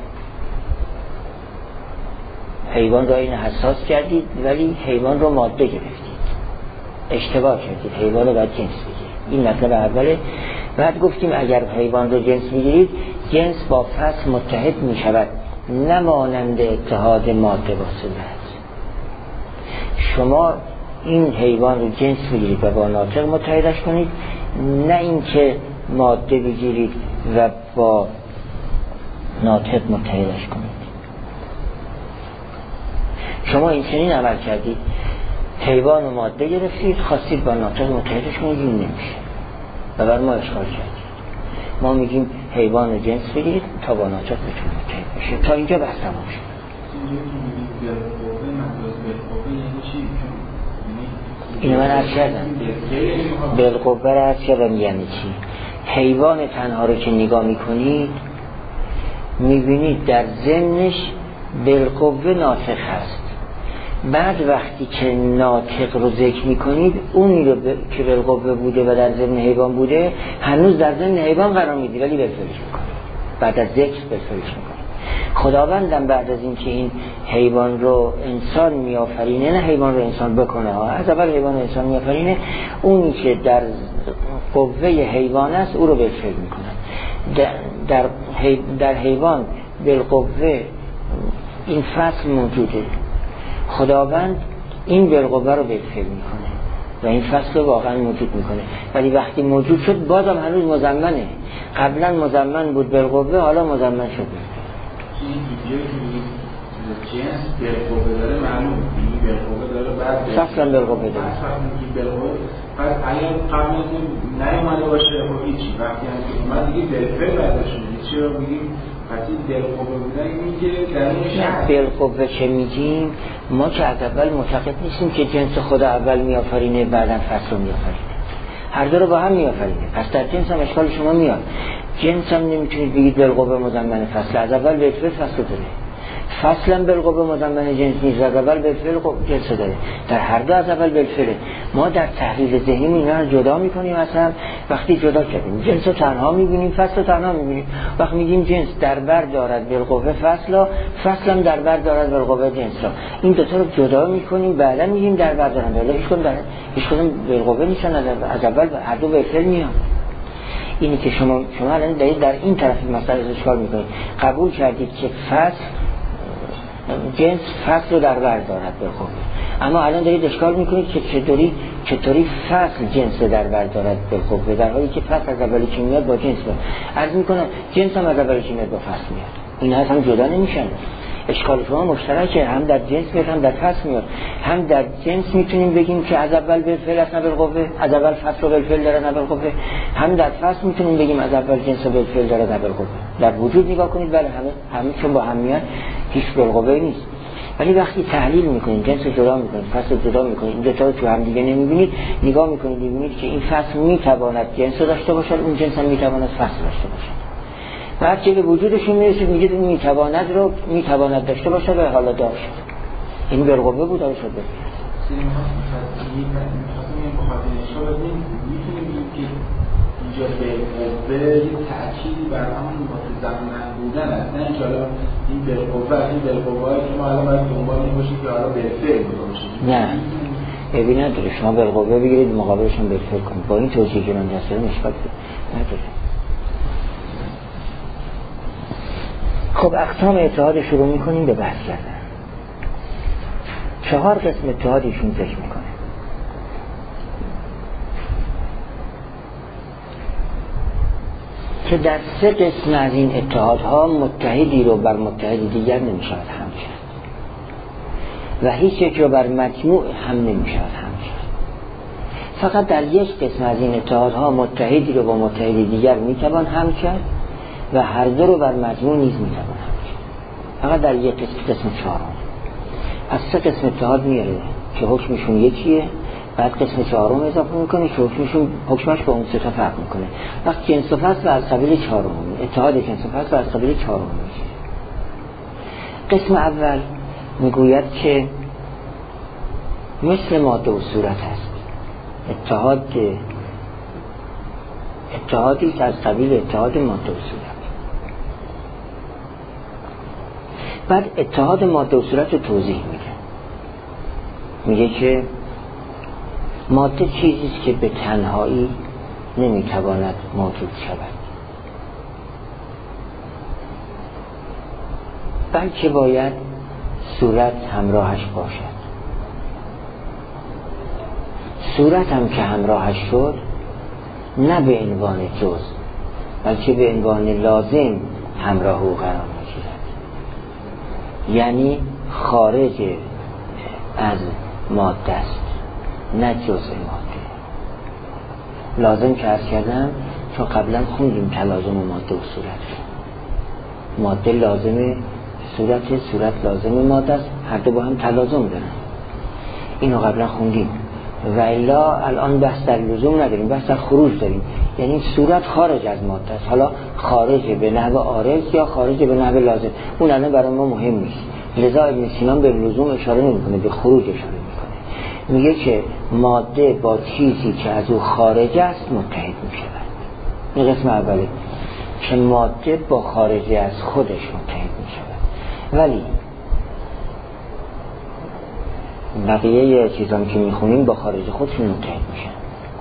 Speaker 1: حیوان را این حساس کردید ولی حیوان رو ماده گرفتید، اشتباه کردید، حیوان رو باید جنس بگیرید. این مطلب اوله. بعد گفتیم اگر حیوان رو جنس بگیرید جنس با فصل متحد می شود، نمانند اتحاد ماده با صورت. شما این حیوان رو جنس بگیرید و با ناطق متحدش کنید، نه اینکه ماده بگیرید و با ناطق متحدش کنید. شما این چنین عمل کردید، حیوان و ماده گرفتید خواستید با ناطق متحدش کنید، این نمیشه و بر ما اشکال کردید. ما میگیم حیوان رو جنس بگیرید تا با ناطق بتونه متحد بشه. تا اینجا بحث تمام شد. اینو من عرض کردم، بالقوه را عرض کردم یعنی چی. حیوان تنها رو که نگاه میکنید میبینید در ضمنش بالقوه ناطق هست، بعد وقتی که ناطق رو ذکر میکنید اونی رو که بالقوه بوده و در ضمن حیوان بوده هنوز در ضمن حیوان قرار میدید ولی بالفعلش میکنید، بعد از ذکر بالفعلش میکنید. خداوندم بعد از این که این حیوان رو انسان میآفرینه، نه حیوان رو انسان بکنه ها، از اول حیوان رو انسان میآفرینه، اونی که در قوه حیوان است او رو بالفعل میکنه. در حیوان بالقوه این فصل موجوده، خداوند این بالقوه رو بالفعل میکنه و این فصل رو واقعا موجود میکنه، ولی وقتی موجود شد بازم هنوز مضمنه. قبلا مضمن بود بالقوه، حالا مضمن شد.
Speaker 2: این جنس بالقوه داره معلوم، بالقوه داره بعد
Speaker 1: فصلا بالقوه داره.
Speaker 2: پس اگر قبل از این نیومده باشه خب هیچی، وقتی هم که اومد دیگه بالفعل برداشت میگه. چرا میگیم پس این بالقوه بودن اینی که درونش هست؟
Speaker 1: بالقوه چه میگیم؟ ما که از اول معتقد نیستیم که جنس خدا اول میآفرینه بعداً فصل رو میآفرینه، هر دو رو با هم میآفرینه. پس در جنس هم اشکال شما میاد. جنس هم نمیتونید بگید بالقوه مضمن فصل، از اول بالفعل فصل داره. فصلا بالقوه مضمن جنس نیست، از اول بالفعل جنس داره. در هر دو از اول بالفعله. ما در تحلیل ذهنی اینا رو جدا میکنیم. اصلا وقتی جدا کردیم جنس رو تنها میبینیم، فصل رو تنها میبینیم. وقتی میگیم جنس در بر دارد بالقوه فصل هم در بر دارد بالقوه جنس را، این دو تا رو جدا میکنیم. بعدا میگیم در بر دارن، ولی هیچ کدوم بالقوه نیستن، از اول هر دو بالفعل میان. اینی که شما الان در این طرف مسئله اشکال میکنید. قبول کردید که فصل جنس فصل رو در بر دارد بالقوه، اما الان دارید اشکال میکنید که چطوری فصل جنس در بر دارد بالقوه، در حالی که فصل از اولی که میاد با جنس میاد. عرض میکنم جنس هم از اولی که میاد با فصل میاد. این هم جدا نمیشن. اشکال شما مشترکه، هم در جنس میاد هم در فصل میاد. هم در جنس میتونیم بگیم که از اول بالفعل است نه بالقوه، از اول فصل و بالفعل داره نه بالقوه. هم در فصل میتونیم بگیم از اول جنس و بالفعل داره نه بالقوه. در وجود نگاه کنید بله همه چون با هم میاد هیچ بالقوه نیست. ولی وقتی تحلیل میکنید جنس رو جدا میکنید، فصل رو جدا میکنید، این دو تا رو تو هم دیگه نمیبینید، نگاه میکنید میبینید که این فصل میتواند جنس داشته باشد، اون جنس هم میتواند فصل داشته باشد. بعد که به وجودشون میرسید میگید میتواند داشته باشه و حالا داشت. این بالقوه بود داشت شده.
Speaker 2: اینجا بالقوه یک تأکیدی بر همون متضمن بودن است، نه اینکه حالا این بالقوه از این بالقوه‌ای که ما الان باید دنبال این باشیم که حالا بالفعل باشه.
Speaker 1: نه ببین نداره، شما بالقوه بگیرید مقابلشون بالفعل کنید. با این توجیه که من دست دارم اشکال نداره. خب اقسام اتحاد شروع میکنیم به بحث کردن. 4 قسم اتحادیشون ذکر میکنه. که در 3 قسم از این اتحادها متحدی رو بر متحد دیگر نمیشود هم شد و هیچ یک رو بر مجموع هم نمیشود هم شد. فقط در 1 قسم از این اتحادها متحدی رو با متحد دیگر میتوان هم شد و هر دو رو بر مجموع نیز میتوان هم شد. فقط در 1 قسم 4 از 3 قسم اتحاد میاره که حکمشون یکیه، بعد قسم 4 اضافه میکنه که حکمش با اون 3 تا فرق میکنه. وقت جنس و فصل از قبیل 4 اتحاد جنس و فصل از قبیل 4 میشه. قسم اول میگوید که مثل ماده و صورت است. اتحادی که از قبیل اتحاد ماده و صورت. بعد اتحاد ماده و صورت رو توضیح میگه که ماده چیزیست که به تنهایی نمیتواند موجود شود، بلکه باید صورت همراهش باشد. صورت هم که همراهش شد نه به عنوان جز بلکه به عنوان لازم همراه او قرار میگیرد، یعنی خارج از ماده است نه جزء ماده. لازم که عرض کردم چون قبلا خوندیم تلازم ماده و صورت. ماده لازم صورت لازم ماده است، هر دو با هم تلازم دارن. اینو قبلا خوندیم. و الا الان بحث در لزوم نداریم، بحث در خروج داریم. یعنی صورت خارج از ماده است، حالا خارج به نحو عارض یا خارج به نحو لازم، اون الان برای ما مهم نیست. لذا ابن سینا به لزوم اشاره نمیکنه، به خروج اشاره میکنه. میگه که ماده با چیزی که از او خارج است متحد میشود. این قسم اوله که ماده با خارج از خودش متحد میشود. ولی بقیه چیزام که میخونیم با خارج خودشون متحد میشن.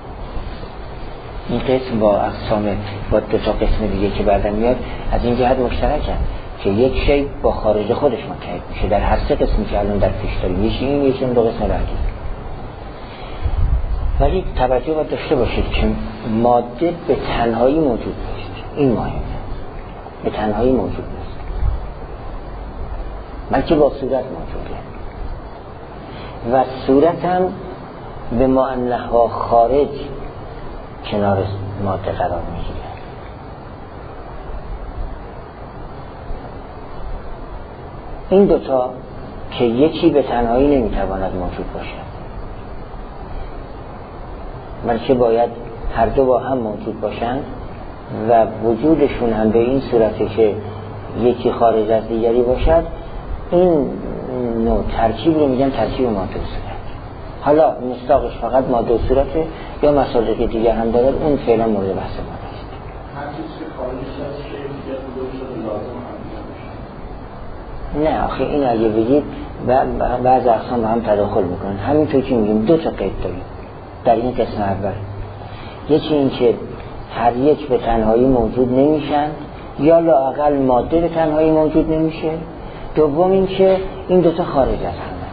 Speaker 1: این قسم با اقسام با 2 تا قسم دیگه که بعدا میاد از این جهت مشترکن که یک شی با خارج خودش متحد میشه در هر 3 قسمی که الان در پیش داریم. یکی 2 قسم بعدی. ولی توجه باید داشته باشید که ماده به تنهایی موجود نیست. این مهمه. به تنهایی موجود نیست بلکه با صورت موجوده. و صورت هم به ما انها خارج کنار ماده قرار میگیره. این دوتا که یکی به تنهایی نمیتواند موجود باشد، بلکه باید هر دو با هم موجود باشند و وجودشون هم به این صورته که یکی خارج از دیگری باشد. این نوع ترکیب رو میگن ترکیب ماده و صورت. حالا مصداقش فقط ماده و صورته یا مصادیق دیگه هم داره، اون فعلا مورد بحث ما است.
Speaker 2: هر چیزی که خارج از شیء دیگه خودش لازم
Speaker 1: نه آخه این اگه بگید بعض اقسام هم تداخل میکنن. همینطور که میگیم دو تا قید داریم در این قسم اول. یکی این که هر یک به تنهایی موجود نمیشن یا لااقل ماده به تنهایی موجود نمیشه. دوم این که این دوتا خارج از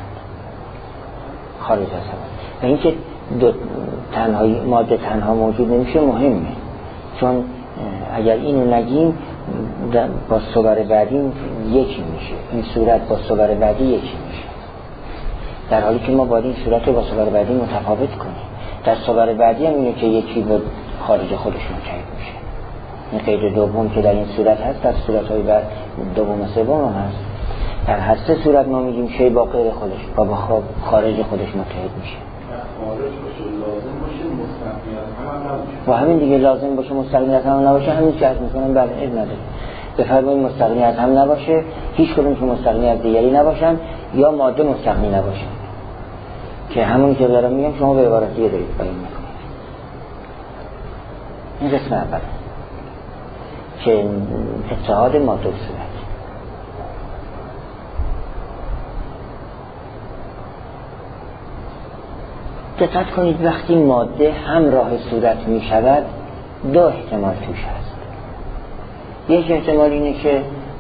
Speaker 1: هم و این که تنهایی ماده تنها موجود نمیشه مهمه، چون اگر اینو نگیم با صور بعدی یکی میشه، این صورت با صور بعدی یکی میشه، در حالی که ما باید این صورت رو با صور بعدی متفاوت کنیم. در صور بعدی هم اینه که یکی با خارج خودش متحد میشه. این قید دوم که در این صورت هست در صورت‌های بعد دوم و سوم هم هست. در هر سه صورت ما میگیم شی با غیر خودش با خارج خودش متحد میشه.
Speaker 2: خارج باشه لازم باشه مستقیم هم نباشه.
Speaker 1: و همین دیگه لازم باشه مستقیم از هم نباشه. همین که عرض میکنم بله عیب نداره. بفرمایید مستقیم از هم نباشه، هیچ کدوم که مستقیم از دیگری نباشن یا ماده مستقیم نباشه، که همون که دارم میگم شما به عبارت دیگه دارید بیان میکنید. این قسم اول که اتحاد ماده و صورت. دقت کنید وقتی ماده همراه صورت می شود دو احتمال توش هست. یک احتمال اینه که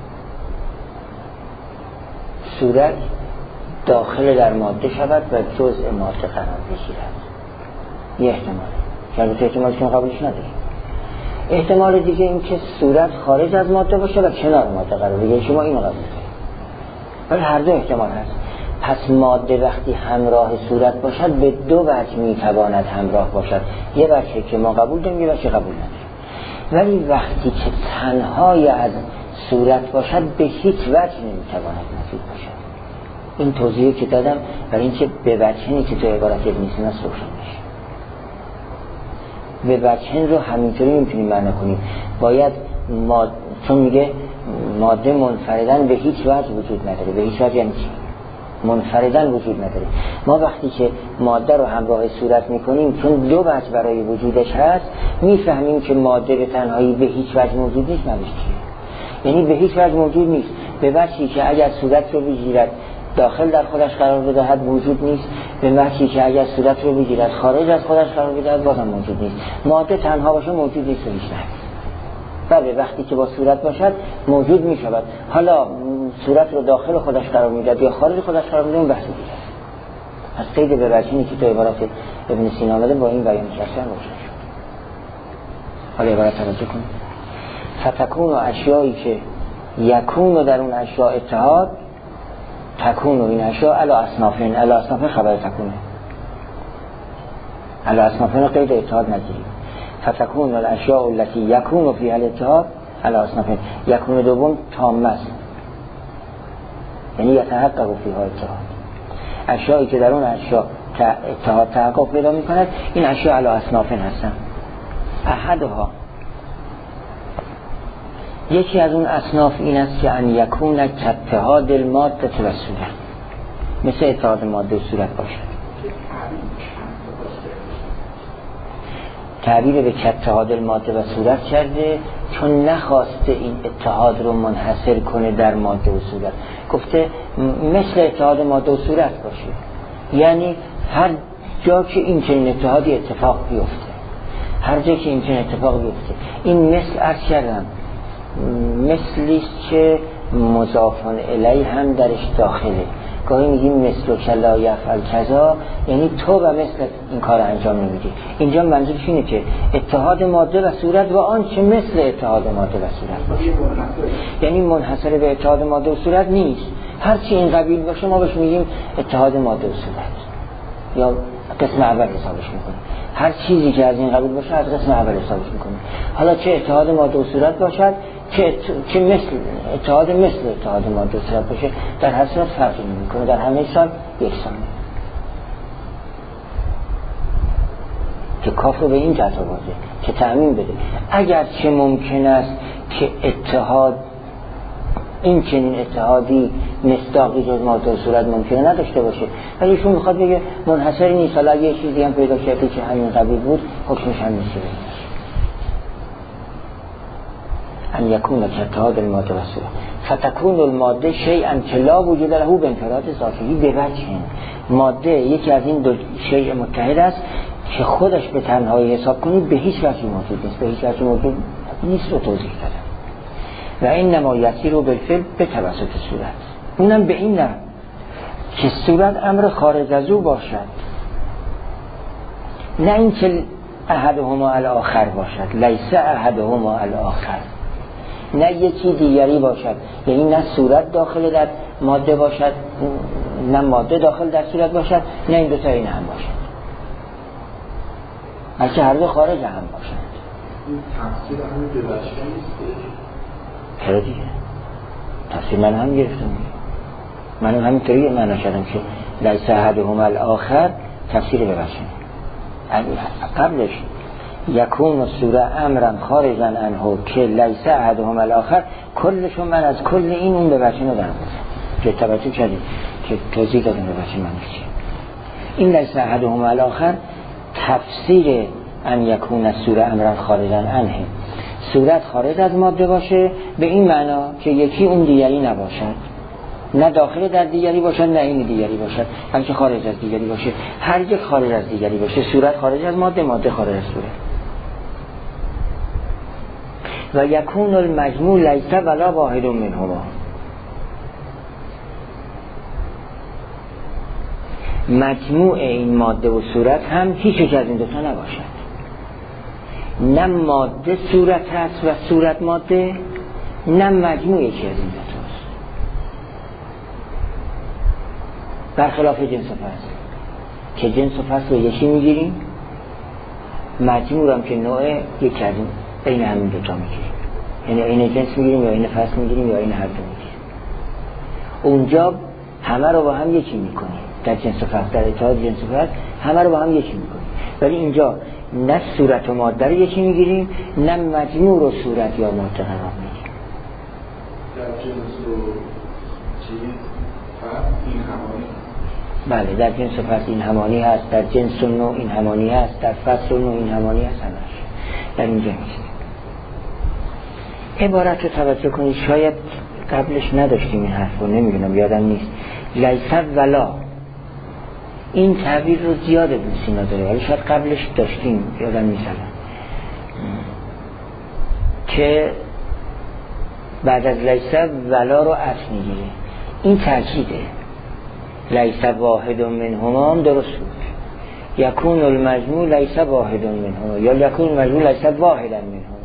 Speaker 1: صورت داخل در ماده شود و جزء ماده قرار بگیرد. یه احتمال که البته احتمالی که قبولش نداریم. احتمال دیگه این که صورت خارج از ماده باشه و کنار ماده قرار بگیره. شما اینو قبول کنید. ولی هر دو احتمال هست. پس ماده وقتی همراه صورت باشد به دو وجه میتواند همراه باشد. یه وجه که ما قبول داریم، یه وجه قبول نداریم. ولی وقتی که تنهای از صورت باشد به هیچ وجه نمیتواند موجود باشد. این توضیحی که دادم برای اینکه به وجهی که تو عبارت ابن سینا روشن بشه. به وجهن رو همینطوری میتونیم معنی کنیم. باید چون میگه ماده منفردن به هیچ وجه وجود نداره. به هیچ وجه یعنی چی؟ منفردن وجود نداره. ما وقتی که ماده رو همراه صورت میکنیم چون دو وجه برای وجودش هست میفهمیم که ماده به تنهایی به هیچ وجه موجود نیست. معنیش چیه؟ یعنی به هیچ وجه موجود نیست. به وجهی که اگر صورت رو بگیرد داخل در خودش قرار بدهد وجود نیست، به وجهی که اگر صورت رو بگیرد خارج از خودش قرار بدهد بازم موجود نیست. ماده تنها باشه موجود نیست و هیچ نه. بله وقتی که با صورت باشد موجود می شود. حالا صورت رو داخل خودش قرار میدهد یا خارج خودش قرار میدهد اون بحث دیگه است. از قید به وجهی که تو عبارت ابن سینا آمده با این بیان کردن روشن شد. حالا عبارت توجه کنید. فتکون و اشیایی که یکون و در اون اشیاء اتحاد، تکون و این اشیاء علی اصنافین. علی اصنافین خبر تکونه. علی اصنافین قید اتحاد نگیریم. فتکون الاشیاء التي یکون فیها الاتحاد علی اصنافین. یکون دوم تام است، یعنی یتحقق فیها اتحاد. اشیایی که در اون اشیاء اتحاد تحقق پیدا میکند این اشیاء علی اصنافین هستن. احدها یکی از اون اصناف این است که ان یکون اتحاد الماده و صورت، مثل اتحاد ماده و صورت باشد. تعبیر به اتحاد الماده و صورت کرده چون نخواسته این اتحاد رو منحصر کنه در ماده و صورت. گفته مثل اتحاد ماده و صورت باشه، یعنی هر جا که این چنین اتحادی اتفاق بیفته، هر جا که این چنین اتفاق بیفته. این مثل عرض کردم مثلیست که مضافن الیه هم درش داخله. گاهی میگیم مثل کلا یفعل کذا، یعنی تو و مثل این کار انجام نمیدی. اینجا منظورش اینه که اتحاد ماده و صورت و آنچه مثل اتحاد ماده و صورت باشه، یعنی منحصر به اتحاد ماده و صورت نیست. هرچی این قبیل باشه ما بهش میگیم اتحاد ماده و صورت. یا قسم اول حسابش میکنه. هر چیزی که از این قبیل باشه از قسم اول حسابش میکنه. حالا چه اتحاد ماده و صورت باشد چه مثل اتحاد ماده و صورت باشه، در هر صورت فرقی نمیکنه، در همه سال یکسانه. که کافر به این جهت آورده که تعمیم بده. اگر چه ممکن است که اتحاد این چنین اتحادی مصداقی جز ماده و صورت ممکنه نداشته باشه، ولی ایشون میخواد بگه منحصر نیست، حالا یه چیزی هم پیدا کرده که همین قبیل بود حکمش هم میشه ان یکون اتحاد الماده و صورت فتکون الماده شیئا که لا وجود له بانفراد ذاتی. به وجه ماده یکی از این دو شیء متحد است که خودش به تنهایی حساب کنید به هیچ وجه موجود نیست، به هیچ وجه موجود نیست رو توضیح دادم. و این نما یسیر رو بالفعل به توسط صورت، اونم به این نه که صورت امر خارج از او باشد، نه اینکه احدهما الاخر باشد، لیس احدهما الاخر، نه یکی دیگری باشد، یعنی نه صورت داخل در ماده باشد نه ماده داخل در صورت باشد، نه این دوتا این هم باشد، بلکه هر دو خارج هم باشد.
Speaker 2: این تفسیر همین به وجه نیست؟
Speaker 1: چرا دیگه؟ تفسیر من هم گرفتم، من هم همینطوری معنا کردم که لیس احدهما الاخر تفسیر به وجه قبلش یکون الصوره امرا خارجا عنه که لیس احدهما الاخر، کلشون من از کل این اون به وجه ندارم که توجه کردیم که توضیح دادم به وجه من چیه. این لیس احدهما الاخر تفسیر ان یکون الصوره امرا خارجا عنه، صورت خارج از ماده باشه به این معنا که یکی اون دیگری نباشد، نه داخل در دیگری باشد نه این دیگری باشد، بلکه خارج از دیگری باشه، هر یک خارج از دیگری باشه، صورت خارج از ماده، ماده خارج از صورت. و یکون المجموع لیس ولا واحد منهما، مجموع این ماده و صورت هم هیچ یک از این دوتا نباشد، نه ماده صورت هست و صورت ماده، نه مجموع یکی از این دوتاست، برخلاف جنس و فصل که جنس و فصل رو یکی میگیریم، مجموع هم که نوع یکی از این بین همین دوتا میگیریم، یعنی این جنس میگیریم یا این فصل میگیریم یا این هر دو میگیریم. اونجا همه رو با هم یکی میکنیم، در جنس و فصل، در اتحاد جنس و فصل همه رو با هم یکی میکنیم، ولی اینجا نه صورت و ماده رو یکی میگیریم نه مجموع رو صورت یا ماده قرار میگیریم.
Speaker 2: در جنس و چیز فصل این همانی،
Speaker 1: بله در جنس و فصل این همانی هست، در جنس و نوع این همانی هست، در فصل و نوع این همانی هست، همش در اینجا میشه. عبارت رو توجه کنید، شاید قبلش نداشتیم این حرف رو، نمیدونم یادم نیست. لیس ولا این تعبیر رو زیاد ابن سینا داره، ولی شاید قبلش داشتیم یادم نیست که بعد از لیس ولا رو عطف میگیره. این تأکیده، لیس واحد منهما هم درست بود، یکون المجموع لیس واحد منهما یا یکون المجموع لیس واحدا منهما،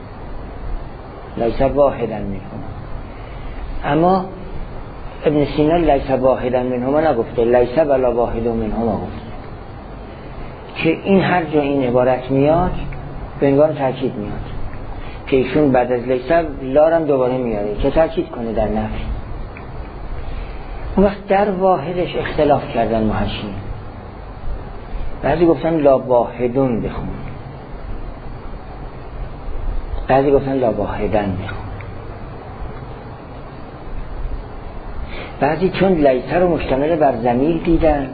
Speaker 1: لیس واحدا منهما. اما ابن سینا لیس واحدا منهما نگفته، لیس ولا واحد منهما گفته، که این هر جا این عبارت میاد به عنوان تاکید میاد که ایشون بعد از لیس لارم دوباره میاره که تاکید کنه در نفی. اون وقت در واحدش اختلاف کردن محشین، بعضی گفتن لا واحدون بخون، بعضی گفتن لا واحدن بخون، بعضی چون لیس رو مشتمل بر ضمیر دیدن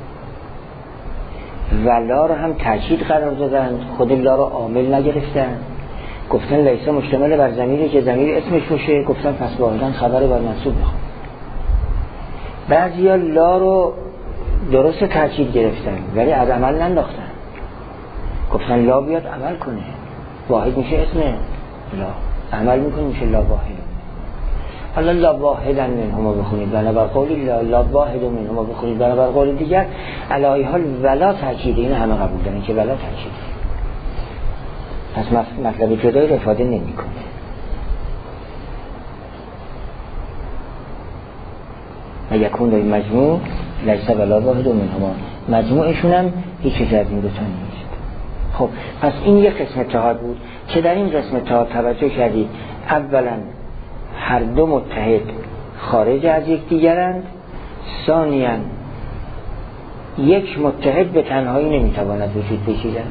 Speaker 1: و لا رو هم تاکید قرار دادن، خود لا رو عامل نگرفتن، گفتن لیس مشتمل بر ضمیری که ضمیر اسمش باشه، گفتن پس واحدن خبر بر منصوب بخون. بعضی ها لا رو درست تاکید گرفتن ولی از عمل ننداختن، گفتن لا بیاد عمل کنه، واحد میشه اسم لا، عمل میکنه میشه لا واحد. حالا لا واحدا منهما بخونید بنابر قول لا واحد منهما بخونید بنابر قول دیگر، علی حال ولا تاکید، این همه قبول دارن که ولا تاکید، پس مطلب جدایی افاده نمیکنه. و یکون در مجموع لیس ولا واحد منهما مجموعشون هم هیچ چیز از این دوتا نیست. خب پس این یک قسم اتحاد بود که در این قسم اتحاد توجه کردید اولا هر دو متحد خارج از یکدیگرند، ثانیاً یک متحد به تنهایی نمیتواند وجود بگیرد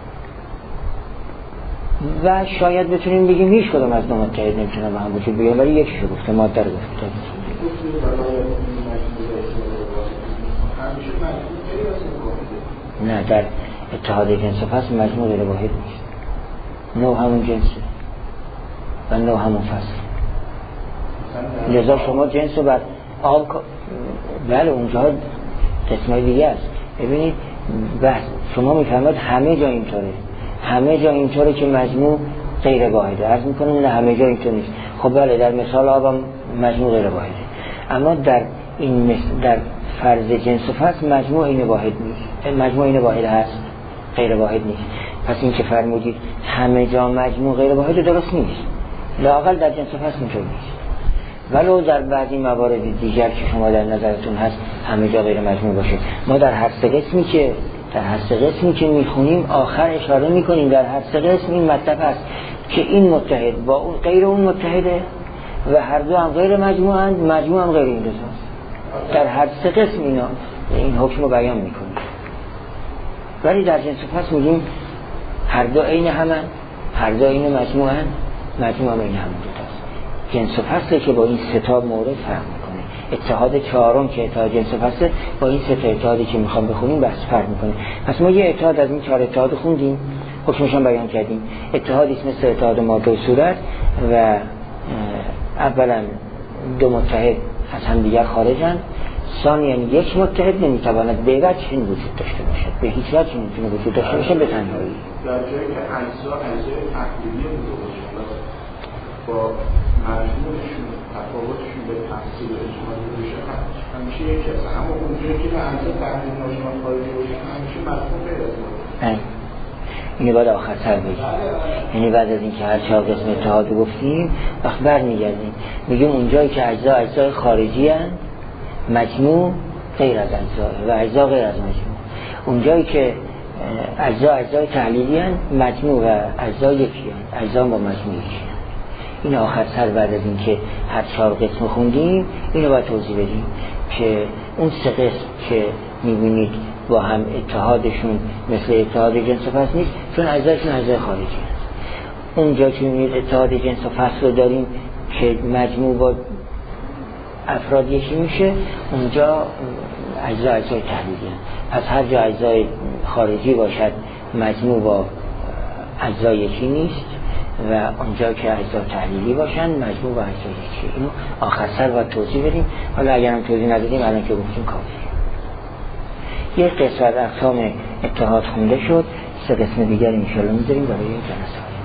Speaker 1: و شاید بتونیم بگیم هیچ کدام از دو متحد نمیتونه با هم وجود بگیرد، ولی یکیشو گفته، ماده رو گفته. نه، در اتحاد جنس و فصل مجموع غیر واحد نیست. نوع همون جنسه و نوع همون فصل. لذا شما جنس رو بر آب بله اونجا قسمای دیگه است. ببینید بس شما میفهمید همه جا اینطوره، همه جا اینطوره که مجموع غیر واحده. عرض میکنم نه همه جا اینطور نیست. خب بله در مثال آبم مجموع غیر واحده، اما در این در فرض جنس و فصل مجموع این واحد نیست، مجموع این واحد هست، غیر واحد نیست. پس این که فرمودید همه جا مجموع غیر واحد درست نیست، لااقل در جنس و فصل اینطور نیست. ولو در بعضی موارد دیگر که شما در نظرتون هست همه جا غیر مجموع باشه. ما در هر سه قسمی که میخونیم آخر اشاره میکنیم در هر سه قسم این مطلب هست که این متحد با اون غیر اون متحده و هر دو هم غیر مجموعند، مجموع هم غیر این دوتاست. در هر سه قسم اینا این حکم رو بیان میکنیم. ولی در جنس و فصل میگیم هر دو عین همن، هر دو عین مجموعن، مجموع هم عین همون دوتاست. جنس و فصل که با این سه تا مورد فرق میکنه. اتحاد چهارم که اتحاد جنس و فصل با این سه تا اتحادی که میخوام بخونیم بحث فرق میکنه. پس ما یه اتحاد از این چهار اتحاد خوندیم، حکمش هم بیان کردیم. اتحادی است مثل اتحاد ماده و صورت و اولا دو متحد از هم دیگر خارجن، ثانیاً یک متحد نمیتواند به وجه وجود داشته باشد، به هیچ وجه نمیتونه وجود داشته باشه به تنهایی.
Speaker 2: در جایی که اجزای تحلیلی بوده باشه با مجموعشون تفاوتشون به تفصیل اجمالی باشه همیشه یک هست، اما اونجایی که اجزای تحلیلی ناشناس خارجی باشه همیشه مفهوم غیر از ما.
Speaker 1: اینو باید آخر سر بگیم. یعنی بعد از اینکه هر چهار قسم اتحاد رو گفتیم وقت برمیگردیم میگیم اونجایی که اجزای خارجی هستند مجموع غیر از اجزا و اجزا غیر از مجموع، اونجایی که اجزای تحلیلی هستند مجموع و اجزا یکی هستند، اجزا با مجموع یکی هستند. این آخر سر بعد از اینکه هر چهار قسم خوندیم اینو باید توضیح بدیم که اون سه قسم که میبینید با هم اتحادشون مثل اتحاد جنس و فصل نیست، چون اجزایشون اجزای خارجی هست. اونجا که میبینید اتحاد جنس و فصل رو داریم که مجموع با افراد یکی میشه، اونجا اجزای تحلیلی هست. پس هر جا اجزای خارجی باشد مجموع با اجزای یکی نیست و اونجا که اجزا تحلیلی باشن مجموع با اجزای یکی. اینو آخر سر باید توضیح بدیم. حالا اگرم توضیح ندادیم الان که گفتیم کافیه. یک قسمت اقسام اتحاد خونده شد، سه قسم دیگر انشاءالله میذاریم برای جلسه.